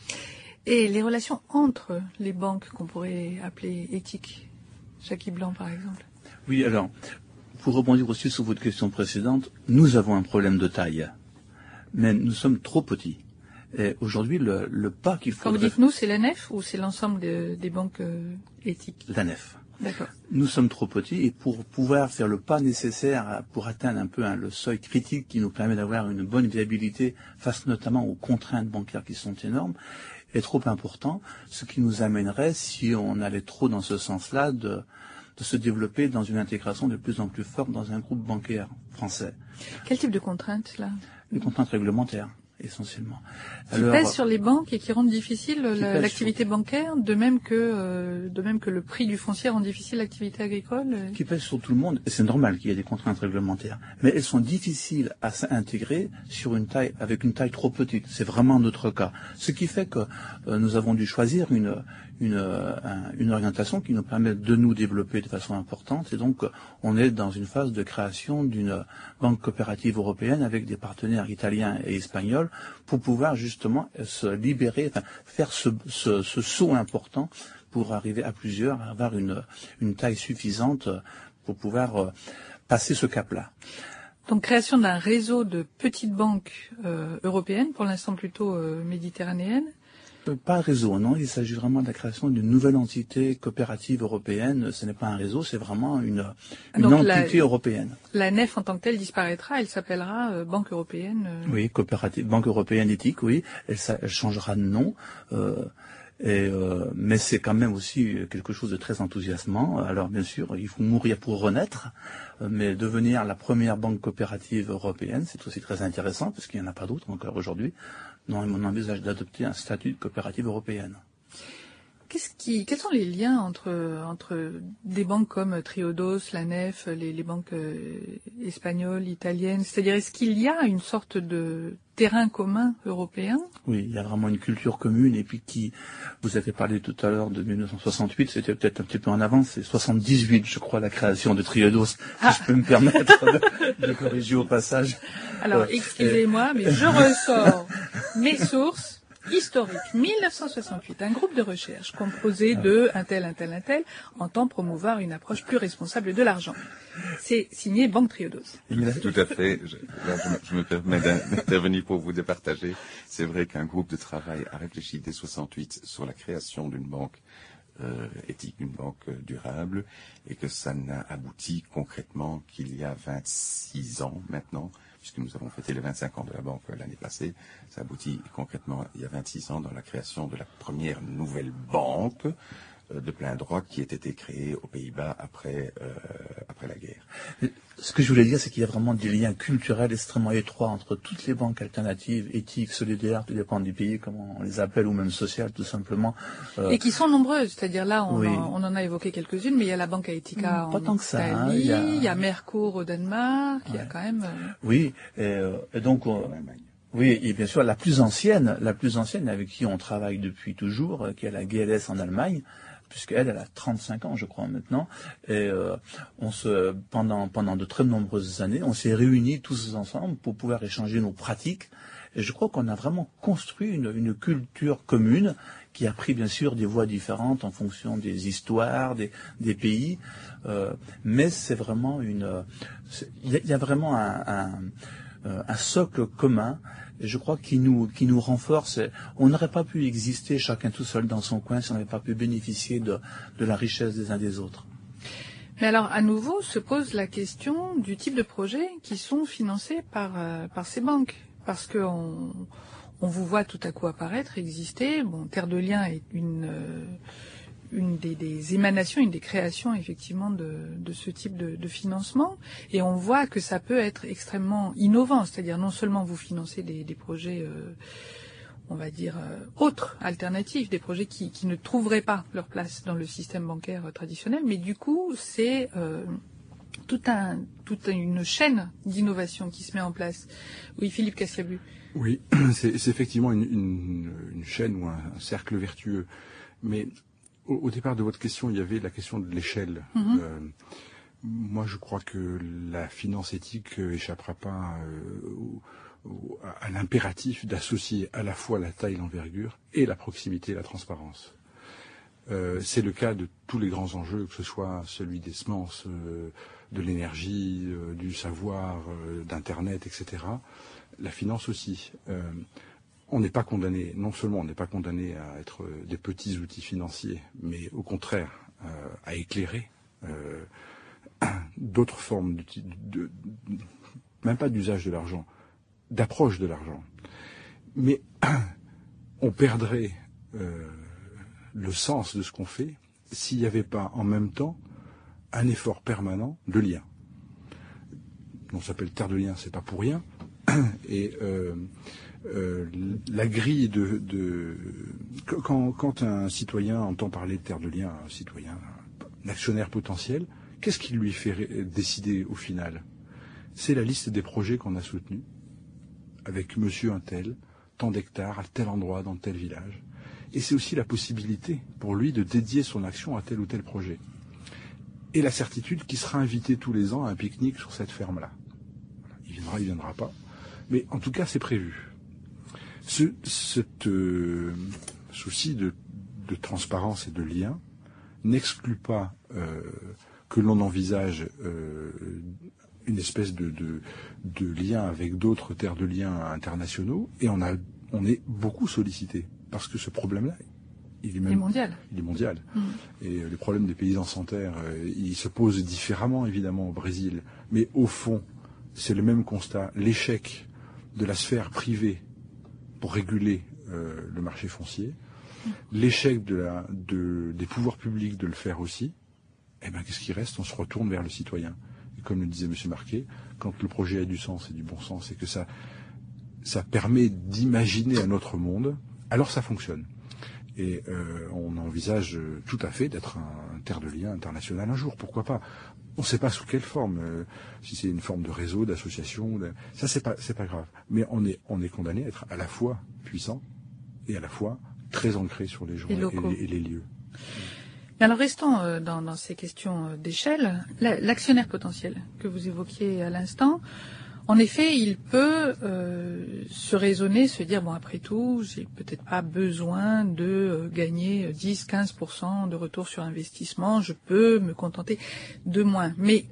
Et les relations entre les banques qu'on pourrait appeler éthiques, Jackie Blanc par exemple. Oui, alors, pour rebondir aussi sur votre question précédente, nous avons un problème de taille, mais nous sommes trop petits. Et aujourd'hui, le, le pas qu'il faut... Quand vous dites nous, c'est l'A N E F ou c'est l'ensemble de, des banques euh, éthiques? L'A N E F. D'accord. Nous sommes trop petits et pour pouvoir faire le pas nécessaire pour atteindre un peu hein, le seuil critique qui nous permet d'avoir une bonne viabilité face notamment aux contraintes bancaires qui sont énormes est trop important, ce qui nous amènerait, si on allait trop dans ce sens-là, de, de se développer dans une intégration de plus en plus forte dans un groupe bancaire français. Quel type de contraintes là? Les contraintes réglementaires. Essentiellement. Qui Alors, pèsent sur les banques et qui rendent difficile la, l'activité sur... bancaire, de même que euh, de même que le prix du foncier rend difficile l'activité agricole. Qui pèsent sur tout le monde. Et c'est normal qu'il y ait des contraintes réglementaires, mais elles sont difficiles à s'intégrer sur une taille avec une taille trop petite. C'est vraiment notre cas. Ce qui fait que euh, nous avons dû choisir une une un, une orientation qui nous permet de nous développer de façon importante. Et donc, on est dans une phase de création d'une banque coopérative européenne avec des partenaires italiens et espagnols pour pouvoir justement se libérer, enfin, faire ce, ce, ce saut important pour arriver à plusieurs, à avoir une, une taille suffisante pour pouvoir euh, passer ce cap-là. Donc création d'un réseau de petites banques euh, européennes, pour l'instant plutôt euh, méditerranéennes. Pas réseau, non, il s'agit vraiment de la création d'une nouvelle entité coopérative européenne. Ce n'est pas un réseau, c'est vraiment une, une Donc entité la, européenne. La N E F en tant que telle disparaîtra, elle s'appellera euh, Banque européenne. Euh... Oui, coopérative, Banque européenne éthique, oui. Elle, ça, elle changera de nom. Euh, Et, euh, mais c'est quand même aussi quelque chose de très enthousiasmant. Alors bien sûr, il faut mourir pour renaître, mais devenir la première banque coopérative européenne, c'est aussi très intéressant, parce qu'il n'y en a pas d'autres encore aujourd'hui. Non, on envisage d'adopter un statut de coopérative européenne. Qu'est-ce qui, quels sont les liens entre, entre des banques comme Triodos, la Nef, les, les banques euh, espagnoles, italiennes? C'est-à-dire, est-ce qu'il y a une sorte de terrain commun européen? Oui, il y a vraiment une culture commune. Et puis, qui, vous avez parlé tout à l'heure de mille neuf cent soixante-huit, c'était peut-être un petit peu en avance, c'est soixante-dix-huit, je crois, la création de Triodos, ah. si je peux me permettre de, de corriger au passage. Alors, euh, excusez-moi, et... mais je ressors mes sources. Historique, mille neuf cent soixante-huit, un groupe de recherche composé de un tel, un tel, un tel, entend promouvoir une approche plus responsable de l'argent. C'est signé Banque Triodos. Tout à fait. Je, là, je, je me permets d'intervenir pour vous départager. C'est vrai qu'un groupe de travail a réfléchi dès soixante-huit sur la création d'une banque euh, éthique, une banque euh, durable, et que ça n'a abouti concrètement qu'il y a vingt-six ans maintenant, puisque nous avons fêté les vingt-cinq ans de la banque l'année passée. Ça aboutit concrètement il y a vingt-six ans dans la création de la première nouvelle banque euh, de plein droit qui ait été créée aux Pays-Bas après, euh, après la guerre. Ce que je voulais dire, c'est qu'il y a vraiment des liens culturels extrêmement étroits entre toutes les banques alternatives, éthiques, solidaires, tout dépend du pays, comme on les appelle, ou même sociales, tout simplement. Euh... Et qui sont nombreuses, c'est-à-dire là, on, oui. en, on en a évoqué quelques-unes, mais il y a la Banque Aetica mmh, en ça, Italie, hein, il, y a... il y a Merkur au Danemark, ouais. il y a quand même... Euh... Oui, et, euh, et donc... On... Oui, et bien sûr, la plus ancienne, la plus ancienne avec qui on travaille depuis toujours, qui est la G L S en Allemagne, puisqu'elle, elle a trente-cinq ans, je crois, maintenant. Et euh, on se, pendant, pendant de très nombreuses années, on s'est réunis tous ensemble pour pouvoir échanger nos pratiques. Et je crois qu'on a vraiment construit une, une culture commune qui a pris, bien sûr, des voies différentes en fonction des histoires, des, des pays. Euh, mais c'est vraiment une... Il y, y a vraiment un... un un socle commun, et je crois qui nous qui nous renforce. On n'aurait pas pu exister chacun tout seul dans son coin si on n'avait pas pu bénéficier de, de la richesse des uns des autres. Mais alors, à nouveau, se pose la question du type de projets qui sont financés par euh, par ces banques, parce que on, on vous voit tout à coup apparaître, exister. Bon, Terre de Liens est une euh, une des, des émanations, une des créations effectivement de, de ce type de, de financement, et on voit que ça peut être extrêmement innovant, c'est-à-dire non seulement vous financez des, des projets, euh, on va dire, euh, autres, alternatifs, des projets qui, qui ne trouveraient pas leur place dans le système bancaire euh, traditionnel, mais du coup c'est euh, tout un, toute une chaîne d'innovation qui se met en place. Oui, Philippe Cassiabu. Oui, c'est, c'est effectivement une, une, une chaîne ou un, un cercle vertueux, mais au départ de votre question, il y avait la question de l'échelle. Mm-hmm. Euh, moi, je crois que la finance éthique échappera pas euh, au, au, à l'impératif d'associer à la fois la taille, l'envergure et la proximité et la transparence. Euh, c'est le cas de tous les grands enjeux, que ce soit celui des semences, euh, de l'énergie, euh, du savoir, euh, d'Internet, et cetera. La finance aussi. Euh, On n'est pas condamné, non seulement on n'est pas condamné à être des petits outils financiers, mais au contraire euh, à éclairer euh, d'autres formes, de, de, même pas d'usage de l'argent, d'approche de l'argent. Mais on perdrait euh, le sens de ce qu'on fait s'il n'y avait pas en même temps un effort permanent de lien. On s'appelle Terre de Liens, c'est pas pour rien. Et euh, Euh, la grille de, de quand, quand un citoyen entend parler de Terre de Liens, un citoyen, un actionnaire potentiel, qu'est-ce qui lui fait décider au final? C'est la liste des projets qu'on a soutenus, avec monsieur un tel, tant d'hectares, à tel endroit, dans tel village. Et c'est aussi la possibilité pour lui de dédier son action à tel ou tel projet. Et la certitude qu'il sera invité tous les ans à un pique-nique sur cette ferme-là. Il viendra, il viendra pas. Mais en tout cas, c'est prévu. Ce cet, euh, souci de, de transparence et de lien n'exclut pas euh, que l'on envisage euh, une espèce de, de, de lien avec d'autres terres de liens internationaux, et on, a, on est beaucoup sollicité, parce que ce problème-là, il est, même, il est mondial. Il est mondial. Mmh. Et les problèmes des paysans sans terre, euh, ils se posent différemment, évidemment, au Brésil, mais au fond, c'est le même constat. L'échec de la sphère privée pour réguler euh, le marché foncier l'échec de la, de, des pouvoirs publics de le faire aussi, eh ben, qu'est-ce qui reste? On se retourne vers le citoyen. Et comme le disait M. Marquet, quand le projet a du sens et du bon sens et que ça, ça permet d'imaginer un autre monde, alors ça fonctionne. Et euh, on envisage tout à fait d'être un, un terre de liens international un jour, pourquoi pas. On ne sait pas sous quelle forme, euh, si c'est une forme de réseau, d'association, de... ça c'est pas c'est pas grave. Mais on est on est condamné à être à la fois puissant et à la fois très ancré sur les gens et, et, les, et les lieux. Mais alors restons euh, dans, dans ces questions euh, d'échelle, la, l'actionnaire potentiel que vous évoquiez à l'instant. En effet, il peut euh, se raisonner, se dire, bon, après tout, j'ai peut-être pas besoin de euh, gagner dix à quinze pour cent de retour sur investissement, je peux me contenter de moins. Mais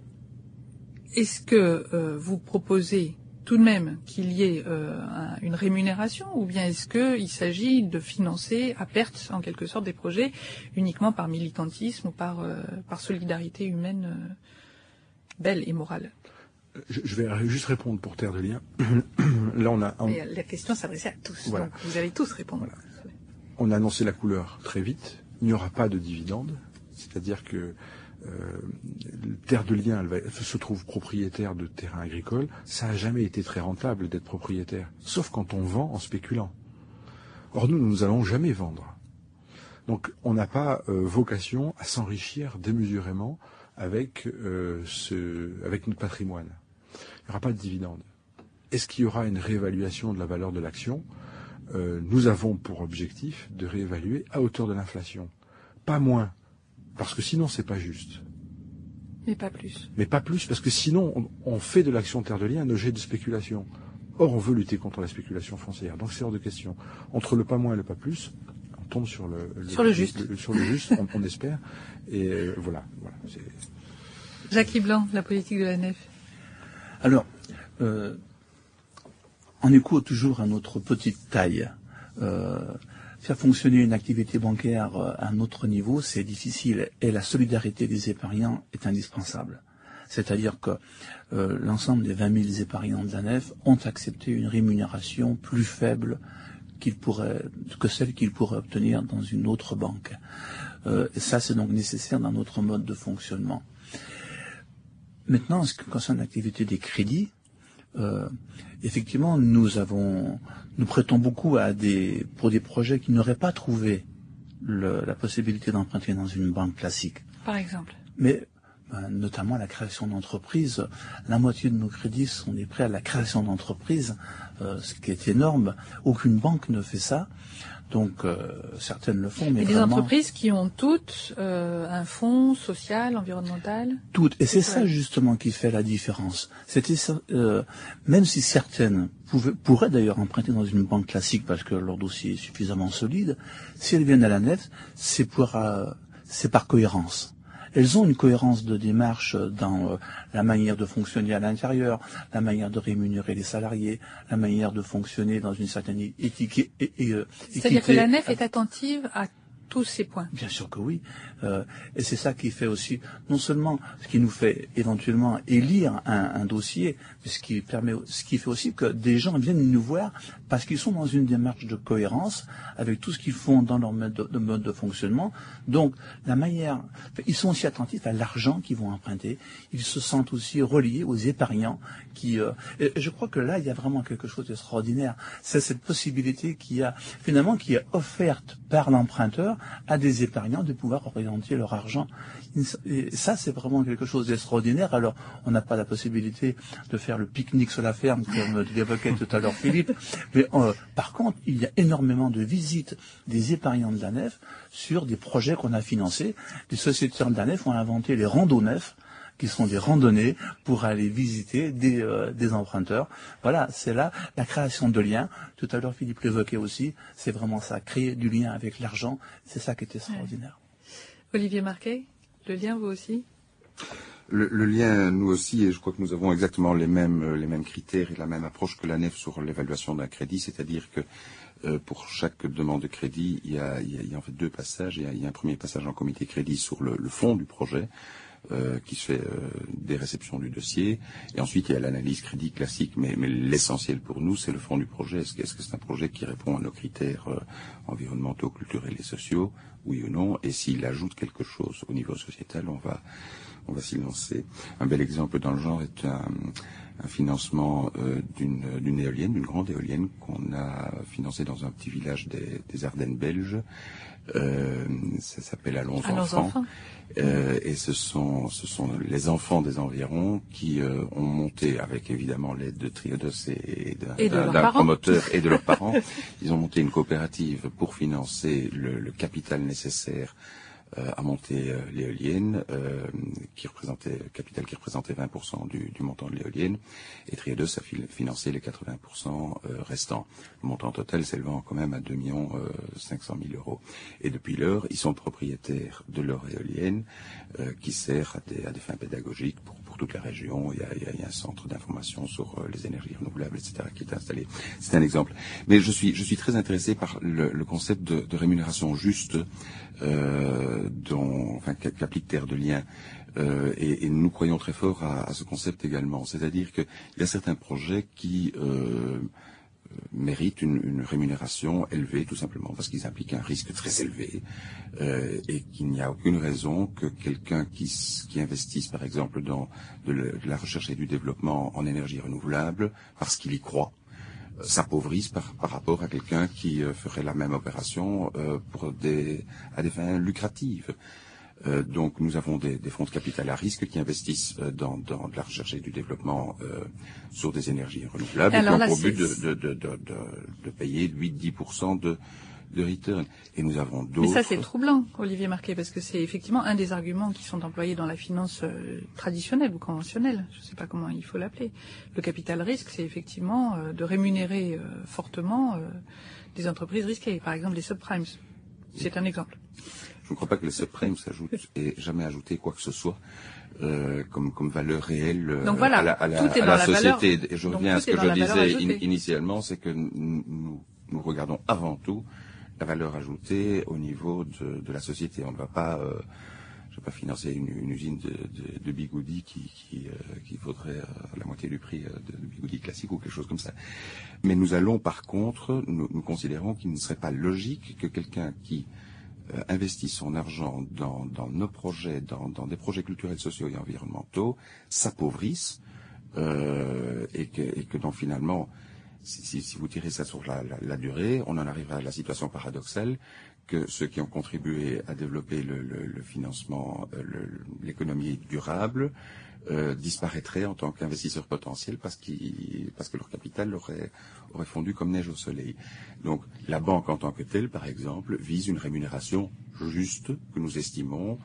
est-ce que euh, vous proposez tout de même qu'il y ait euh, un, une rémunération, ou bien est-ce qu'il s'agit de financer à perte, en quelque sorte, des projets uniquement par militantisme ou par, euh, par solidarité humaine euh, belle et morale? Je vais juste répondre pour Terre de Liens. Là, on a. On... La question s'adressait à tous, voilà. Donc vous allez tous répondre. Voilà. On a annoncé la couleur très vite. Il n'y aura pas de dividende, c'est-à-dire que euh, Terre de Liens, elle, va, elle se trouve propriétaire de terrains agricoles. Ça n'a jamais été très rentable d'être propriétaire, sauf quand on vend en spéculant. Or nous, nous n'allons jamais vendre. Donc, on n'a pas euh, vocation à s'enrichir démesurément avec euh, ce, avec notre patrimoine. Il n'y aura pas de dividende. Est-ce qu'il y aura une réévaluation de la valeur de l'action? euh, Nous avons pour objectif de réévaluer à hauteur de l'inflation. Pas moins, parce que sinon c'est pas juste. Mais pas plus. Mais pas plus, parce que sinon on, on fait de l'action Terre de Liens un objet de spéculation. Or on veut lutter contre la spéculation foncière. Donc c'est hors de question. Entre le pas moins et le pas plus, on tombe sur le, le sur le juste. Le, le, sur le juste, on, on espère. Et euh, voilà. voilà c'est... Jacques Liblanc, la politique de la Nef. Alors, euh, en écho toujours à notre petite taille, euh, faire fonctionner une activité bancaire à un autre niveau, c'est difficile, et la solidarité des épargnants est indispensable. C'est-à-dire que euh, l'ensemble des vingt mille épargnants de la Nef ont accepté une rémunération plus faible qu'ils pourraient, que celle qu'ils pourraient obtenir dans une autre banque. Euh, et ça, c'est donc nécessaire dans notre mode de fonctionnement. Maintenant, en ce qui concerne l'activité des crédits, euh, effectivement, nous avons, nous prêtons beaucoup à des, pour des projets qui n'auraient pas trouvé le, la possibilité d'emprunter dans une banque classique. Par exemple. Mais, ben, notamment la création d'entreprises. La moitié de nos crédits sont des prêts à la création d'entreprises, euh, ce qui est énorme. Aucune banque ne fait ça. Donc, euh, certaines le font, mais et des vraiment... entreprises qui ont toutes euh, un fonds social, environnemental. Toutes, et c'est ouais. ça justement qui fait la différence. C'était euh, même si certaines pouvaient, pourraient d'ailleurs emprunter dans une banque classique parce que leur dossier est suffisamment solide, si elles viennent à la Nef, c'est pour euh, c'est par cohérence. Elles ont une cohérence de démarche dans euh, la manière de fonctionner à l'intérieur, la manière de rémunérer les salariés, la manière de fonctionner dans une certaine éthique. Et, et, et, C'est-à-dire que la Nef est attentive à tous ces points. Bien sûr que oui. Euh, et c'est ça qui fait aussi, non seulement ce qui nous fait éventuellement élire un, un dossier, mais ce qui permet, ce qui fait aussi que des gens viennent nous voir parce qu'ils sont dans une démarche de cohérence avec tout ce qu'ils font dans leur mode de, de, mode de fonctionnement. Donc, la manière, ils sont aussi attentifs à l'argent qu'ils vont emprunter. Ils se sentent aussi reliés aux épargnants qui, euh, et je crois que là, il y a vraiment quelque chose d'extraordinaire. C'est cette possibilité qui a, finalement, qui est offerte par l'emprunteur à des épargnants de pouvoir orienter leur argent. Et ça, c'est vraiment quelque chose d'extraordinaire. Alors, on n'a pas la possibilité de faire le pique-nique sur la ferme, comme l'évoquait tout à l'heure Philippe. Mais euh, par contre, il y a énormément de visites des épargnants de la Nef sur des projets qu'on a financés. Les sociétés de la Nef ont inventé les randonefs, qui sont des randonnées pour aller visiter des, euh, des emprunteurs. Voilà, c'est là la création de liens. Tout à l'heure, Philippe l'évoquait aussi. C'est vraiment ça, créer du lien avec l'argent. C'est ça qui est extraordinaire. Ouais. Olivier Marquet, le lien, vous aussi ? Le, le lien, nous aussi, et je crois que nous avons exactement les mêmes, les mêmes critères et la même approche que la Nef sur l'évaluation d'un crédit, c'est-à-dire que euh, pour chaque demande de crédit, il y a, il y a, il y a en fait deux passages. Il y a, il y a un premier passage en comité crédit sur le, le fond du projet, euh, qui se fait euh, des réceptions du dossier. Et ensuite, il y a l'analyse crédit classique, mais, mais l'essentiel pour nous, c'est le fond du projet. Est-ce que, est-ce que c'est un projet qui répond à nos critères euh, environnementaux, culturels et sociaux, oui ou non? Et s'il ajoute quelque chose au niveau sociétal, on va, on va s'y lancer. Un bel exemple dans le genre est un, un financement euh, d'une, d'une éolienne, d'une grande éolienne qu'on a financée dans un petit village des, des Ardennes belges. Euh, ça s'appelle Allons, Allons enfants. enfants. Euh, et ce sont, ce sont les enfants des environs qui euh, ont monté, avec évidemment l'aide de Triodos et d'un, et de d'un, d'un promoteur et de leurs parents, ils ont monté une coopérative pour financer le, le capital nécessaire euh, à monter euh, l'éolienne, euh, qui représentait capital qui représentait vingt pour cent du, du montant de l'éolienne, et Triodos a fi- financé les quatre-vingts pour cent euh, restants. Le montant total s'élevant quand même à deux millions cinq cent mille euros. Et depuis lors, ils sont propriétaires de leur éolienne, euh, qui sert à des, à des fins pédagogiques pour, pour toute la région. Il y a, il y a, il y a un centre d'information sur euh, les énergies renouvelables, et cetera, qui est installé. C'est un exemple. Mais je suis, je suis très intéressé par le, le concept de, de rémunération juste, euh, dont, enfin, qu'applique Terre de Liens. Euh, et, et nous croyons très fort à, à ce concept également. C'est-à-dire qu'il y a certains projets qui euh, méritent une, une rémunération élevée, tout simplement parce qu'ils impliquent un risque très élevé, euh, et qu'il n'y a aucune raison que quelqu'un qui, qui investisse, par exemple, dans de, le, de la recherche et du développement en énergie renouvelable, parce qu'il y croit, s'appauvrisse par, par rapport à quelqu'un qui euh, ferait la même opération euh, pour des, à des fins lucratives. Euh, donc nous avons des, des fonds de capital à risque qui investissent euh, dans, dans de la recherche et du développement euh, sur des énergies renouvelables, et qui ont pour but de, de, de, de, de, de payer huit à dix pour cent de, de return. Et nous avons d'autres... Mais ça, c'est troublant, Olivier Marquet, parce que c'est effectivement un des arguments qui sont employés dans la finance euh, traditionnelle ou conventionnelle. Je ne sais pas comment il faut l'appeler. Le capital risque, c'est effectivement euh, de rémunérer euh, fortement euh, des entreprises risquées. Par exemple, les subprimes. C'est un exemple. Je ne crois pas que les subprimes s'ajoutent et jamais ajouté quoi que ce soit euh, comme, comme valeur réelle euh, Donc voilà, à la, à la, tout est à dans la la société. valeur, et je donc reviens à ce tout est que dans je la valeur disais in, ajoutée. initialement, c'est que nous, nous, nous regardons avant tout la valeur ajoutée au niveau de, de la société. On ne va pas, euh, je vais pas financer une, une usine de, de, de bigoudis qui, qui, euh, qui vaudrait euh, la moitié du prix de, de bigoudis classique ou quelque chose comme ça. Mais nous allons, par contre, nous, nous considérons qu'il ne serait pas logique que quelqu'un qui Euh, investit son argent dans, dans nos projets, dans, dans des projets culturels, sociaux et environnementaux, s'appauvrisse, euh, et que, et que donc finalement, si, si, si vous tirez ça sur la, la, la durée, on en arrivera à la situation paradoxale que ceux qui ont contribué à développer le, le, le financement, euh, le, l'économie durable, euh, disparaîtraient en tant qu'investisseurs potentiels parce, qu'ils, parce que leur capital aurait, aurait fondu comme neige au soleil. Donc la banque en tant que telle, par exemple, vise une rémunération juste que nous estimons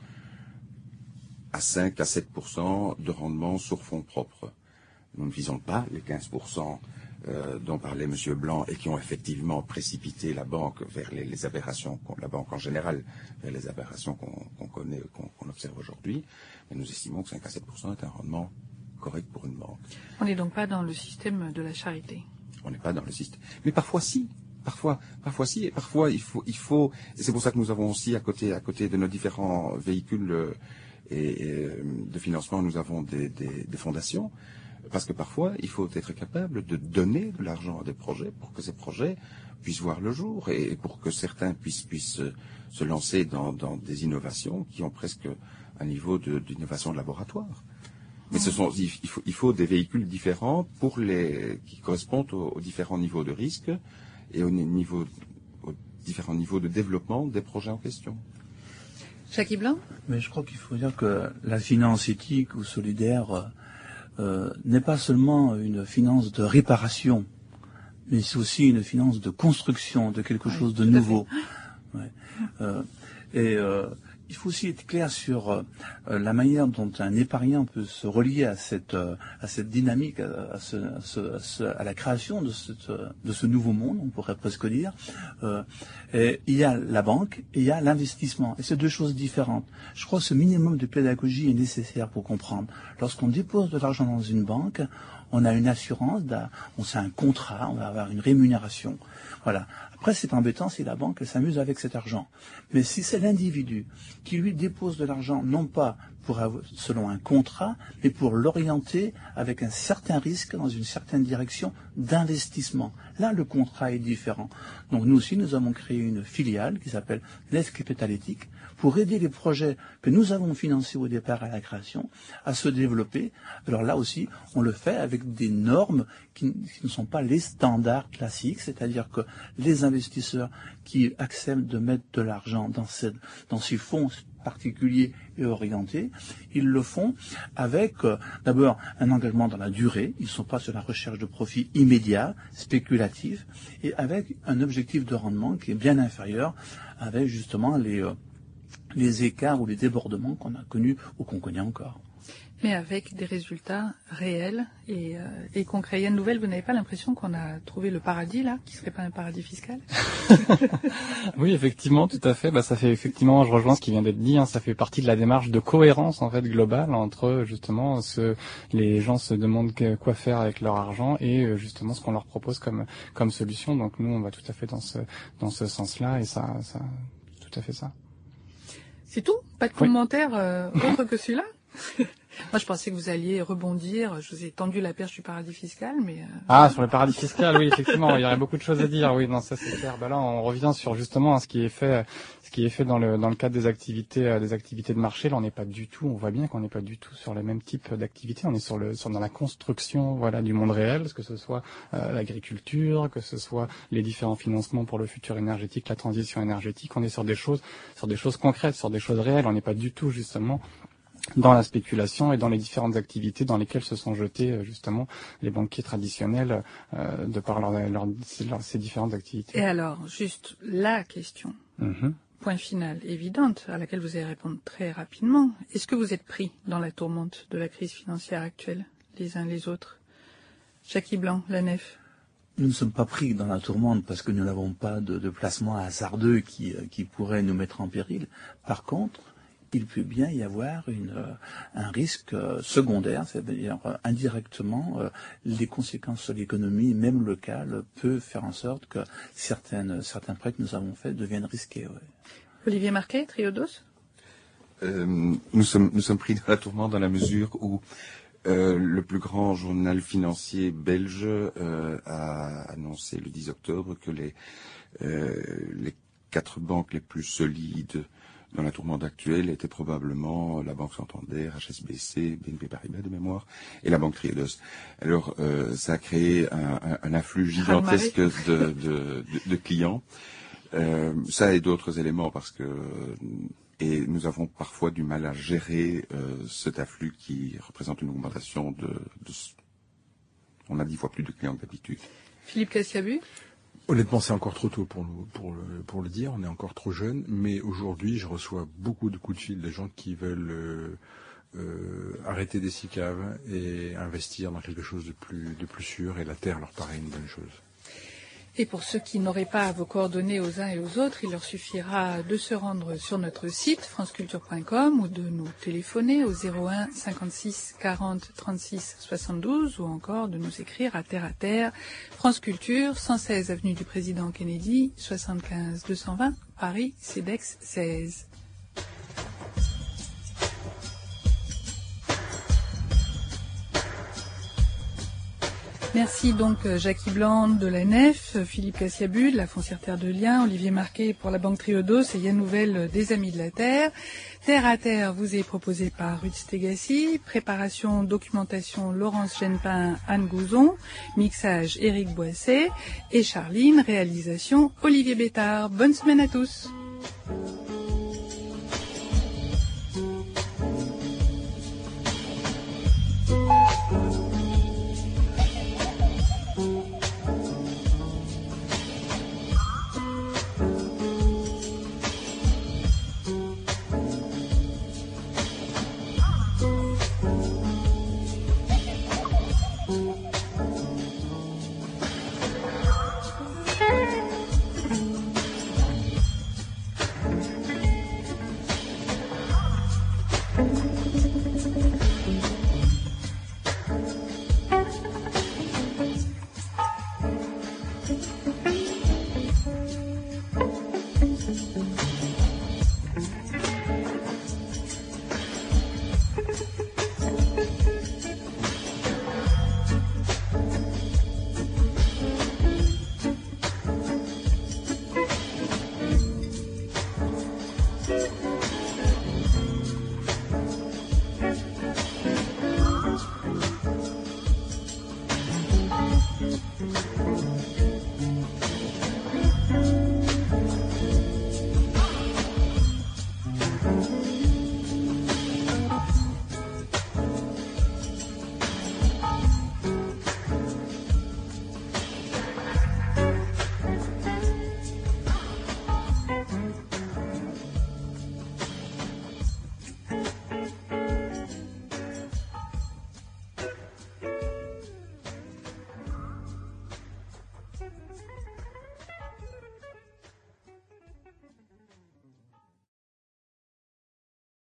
à cinq à sept pour cent de rendement sur fonds propres. Nous ne visons pas les quinze pour cent euh, dont parlait M. Blanc et qui ont effectivement précipité la banque vers les, les aberrations, la banque en général, vers les aberrations qu'on, qu'on connaît, qu'on, qu'on observe aujourd'hui. Mais nous estimons que cinq à sept pour cent est un rendement correct pour une banque. On n'est donc pas dans le système de la charité. On n'est pas dans le système. Mais parfois si. Parfois, parfois si, et parfois il faut, il faut. Et c'est pour ça que nous avons aussi à côté, à côté de nos différents véhicules euh, et, et, de financement, nous avons des, des, des fondations. Parce que parfois, il faut être capable de donner de l'argent à des projets pour que ces projets puissent voir le jour et pour que certains puissent, puissent se lancer dans, dans des innovations qui ont presque un niveau de, d'innovation de laboratoire. Mais ce sont, il faut, il faut des véhicules différents pour les, qui correspondent aux, aux différents niveaux de risque et aux, niveaux, aux différents niveaux de développement des projets en question. Jacques Blanc ? Mais je crois qu'il faut dire que la finance éthique ou solidaire euh, n'est pas seulement une finance de réparation, mais c'est aussi une finance de construction de quelque oui, chose de nouveau. Ouais. Euh, et euh, il faut aussi être clair sur euh, la manière dont un épargnant peut se relier à cette, euh, à cette dynamique, à, ce, à, ce, à, ce, à la création de, cette, de ce nouveau monde, on pourrait presque dire. Euh, et il y a la banque et il y a l'investissement. Et c'est deux choses différentes. Je crois que ce minimum de pédagogie est nécessaire pour comprendre. Lorsqu'on dépose de l'argent dans une banque, on a une assurance, on a un contrat, on va avoir une rémunération. Voilà. Après, c'est embêtant si la banque s'amuse avec cet argent. Mais si c'est l'individu qui lui dépose de l'argent, non pas pour avoir, selon un contrat, mais pour l'orienter avec un certain risque dans une certaine direction d'investissement. Là, le contrat est différent. Donc nous aussi, nous avons créé une filiale qui s'appelle Nef Capitalytic pour aider les projets que nous avons financés au départ à la création à se développer. Alors là aussi, on le fait avec des normes qui, qui ne sont pas les standards classiques, c'est-à-dire que les investisseurs qui acceptent de mettre de l'argent dans ces, dans ces fonds particuliers et orientés, ils le font avec euh, d'abord un engagement dans la durée, ils ne sont pas sur la recherche de profit immédiat, spéculatif, et avec un objectif de rendement qui est bien inférieur avec justement les, euh, les écarts ou les débordements qu'on a connus ou qu'on connaît encore. Mais avec des résultats réels et, euh, et concrets. Yann Nouvel, vous n'avez pas l'impression qu'on a trouvé le paradis, là, qui serait pas un paradis fiscal? Oui, effectivement, tout à fait. Bah, ça fait effectivement, je rejoins ce qui vient d'être dit, hein, ça fait partie de la démarche de cohérence, en fait, globale entre, justement, ce, les gens se demandent que, quoi faire avec leur argent et, justement, ce qu'on leur propose comme, comme solution. Donc, nous, on va tout à fait dans ce, dans ce sens-là et ça, ça, tout à fait ça. C'est tout? Pas de commentaire, oui. euh, autre que celui-là? Moi, je pensais que vous alliez rebondir. Je vous ai tendu la perche du paradis fiscal, mais... Euh... Ah, sur le paradis fiscal, oui, effectivement, il y aurait beaucoup de choses à dire. Oui, non, ça c'est clair. Bah là, on revient sur justement ce qui est fait, ce qui est fait dans le dans le cadre des activités, euh, des activités de marché. Là, on n'est pas du tout. On voit bien qu'on n'est pas du tout sur les mêmes types d'activités. On est sur le sur dans la construction, voilà, du monde réel, que ce soit euh, l'agriculture, que ce soit les différents financements pour le futur énergétique, la transition énergétique. On est sur des choses, sur des choses concrètes, sur des choses réelles. On n'est pas du tout justement dans la spéculation et dans les différentes activités dans lesquelles se sont jetés justement les banquiers traditionnels euh, de par leur, leur, leur, ces différentes activités. Et alors, juste la question, mm-hmm. point final, évidente, à laquelle vous allez répondre très rapidement. Est-ce que vous êtes pris dans la tourmente de la crise financière actuelle, les uns les autres? Jackie Blanc, la Nef. Nous ne sommes pas pris dans la tourmente parce que nous n'avons pas de, de placement hasardeux qui, qui pourrait nous mettre en péril. Par contre, il peut bien y avoir une, euh, un risque euh, secondaire, c'est-à-dire euh, indirectement, euh, les conséquences sur l'économie, même locale, peuvent faire en sorte que certaines, certains prêts que nous avons faits deviennent risqués. Ouais. Olivier Marquet, Triodos. euh, nous sommes nous sommes pris dans la tourmente dans la mesure où euh, le plus grand journal financier belge euh, a annoncé le dix octobre que les euh, les quatre banques les plus solides dans la tourmente actuelle était probablement la Banque Santander, H S B C, B N P Paribas de mémoire, et la Banque Triodos. Alors, euh, ça a créé un, un, un afflux gigantesque de, de, de, de clients. Euh, ça et d'autres éléments, parce que et nous avons parfois du mal à gérer euh, cet afflux qui représente une augmentation de, de on a dix fois plus de clients que d'habitude. Philippe Cassiabu. Honnêtement, c'est encore trop tôt pour, nous, pour, le, pour le dire, on est encore trop jeune, mais aujourd'hui, je reçois beaucoup de coups de fil de gens qui veulent euh, euh, arrêter des S I C A V et investir dans quelque chose de plus, de plus sûr, et la terre leur paraît une bonne chose. Et pour ceux qui n'auraient pas vos coordonnées aux uns et aux autres, il leur suffira de se rendre sur notre site franceculture point com ou de nous téléphoner au zéro un cinquante-six quarante trente-six soixante-douze ou encore de nous écrire à terre à terre, France Culture, cent seize avenue du Président Kennedy, soixante-quinze deux cent vingt, Paris, CEDEX seize. Merci donc Jackie Blanc de la Nef, Philippe Cassiabu de la Foncière Terre de Liens, Olivier Marquet pour la Banque Triodos et Yann Nouvel des Amis de la Terre. Terre à Terre vous est proposé par Ruth Stegassi, préparation, documentation Laurence Genepin, Anne Gouzon, mixage Éric Boisset et Charline, réalisation Olivier Bétard. Bonne semaine à tous. Thank you.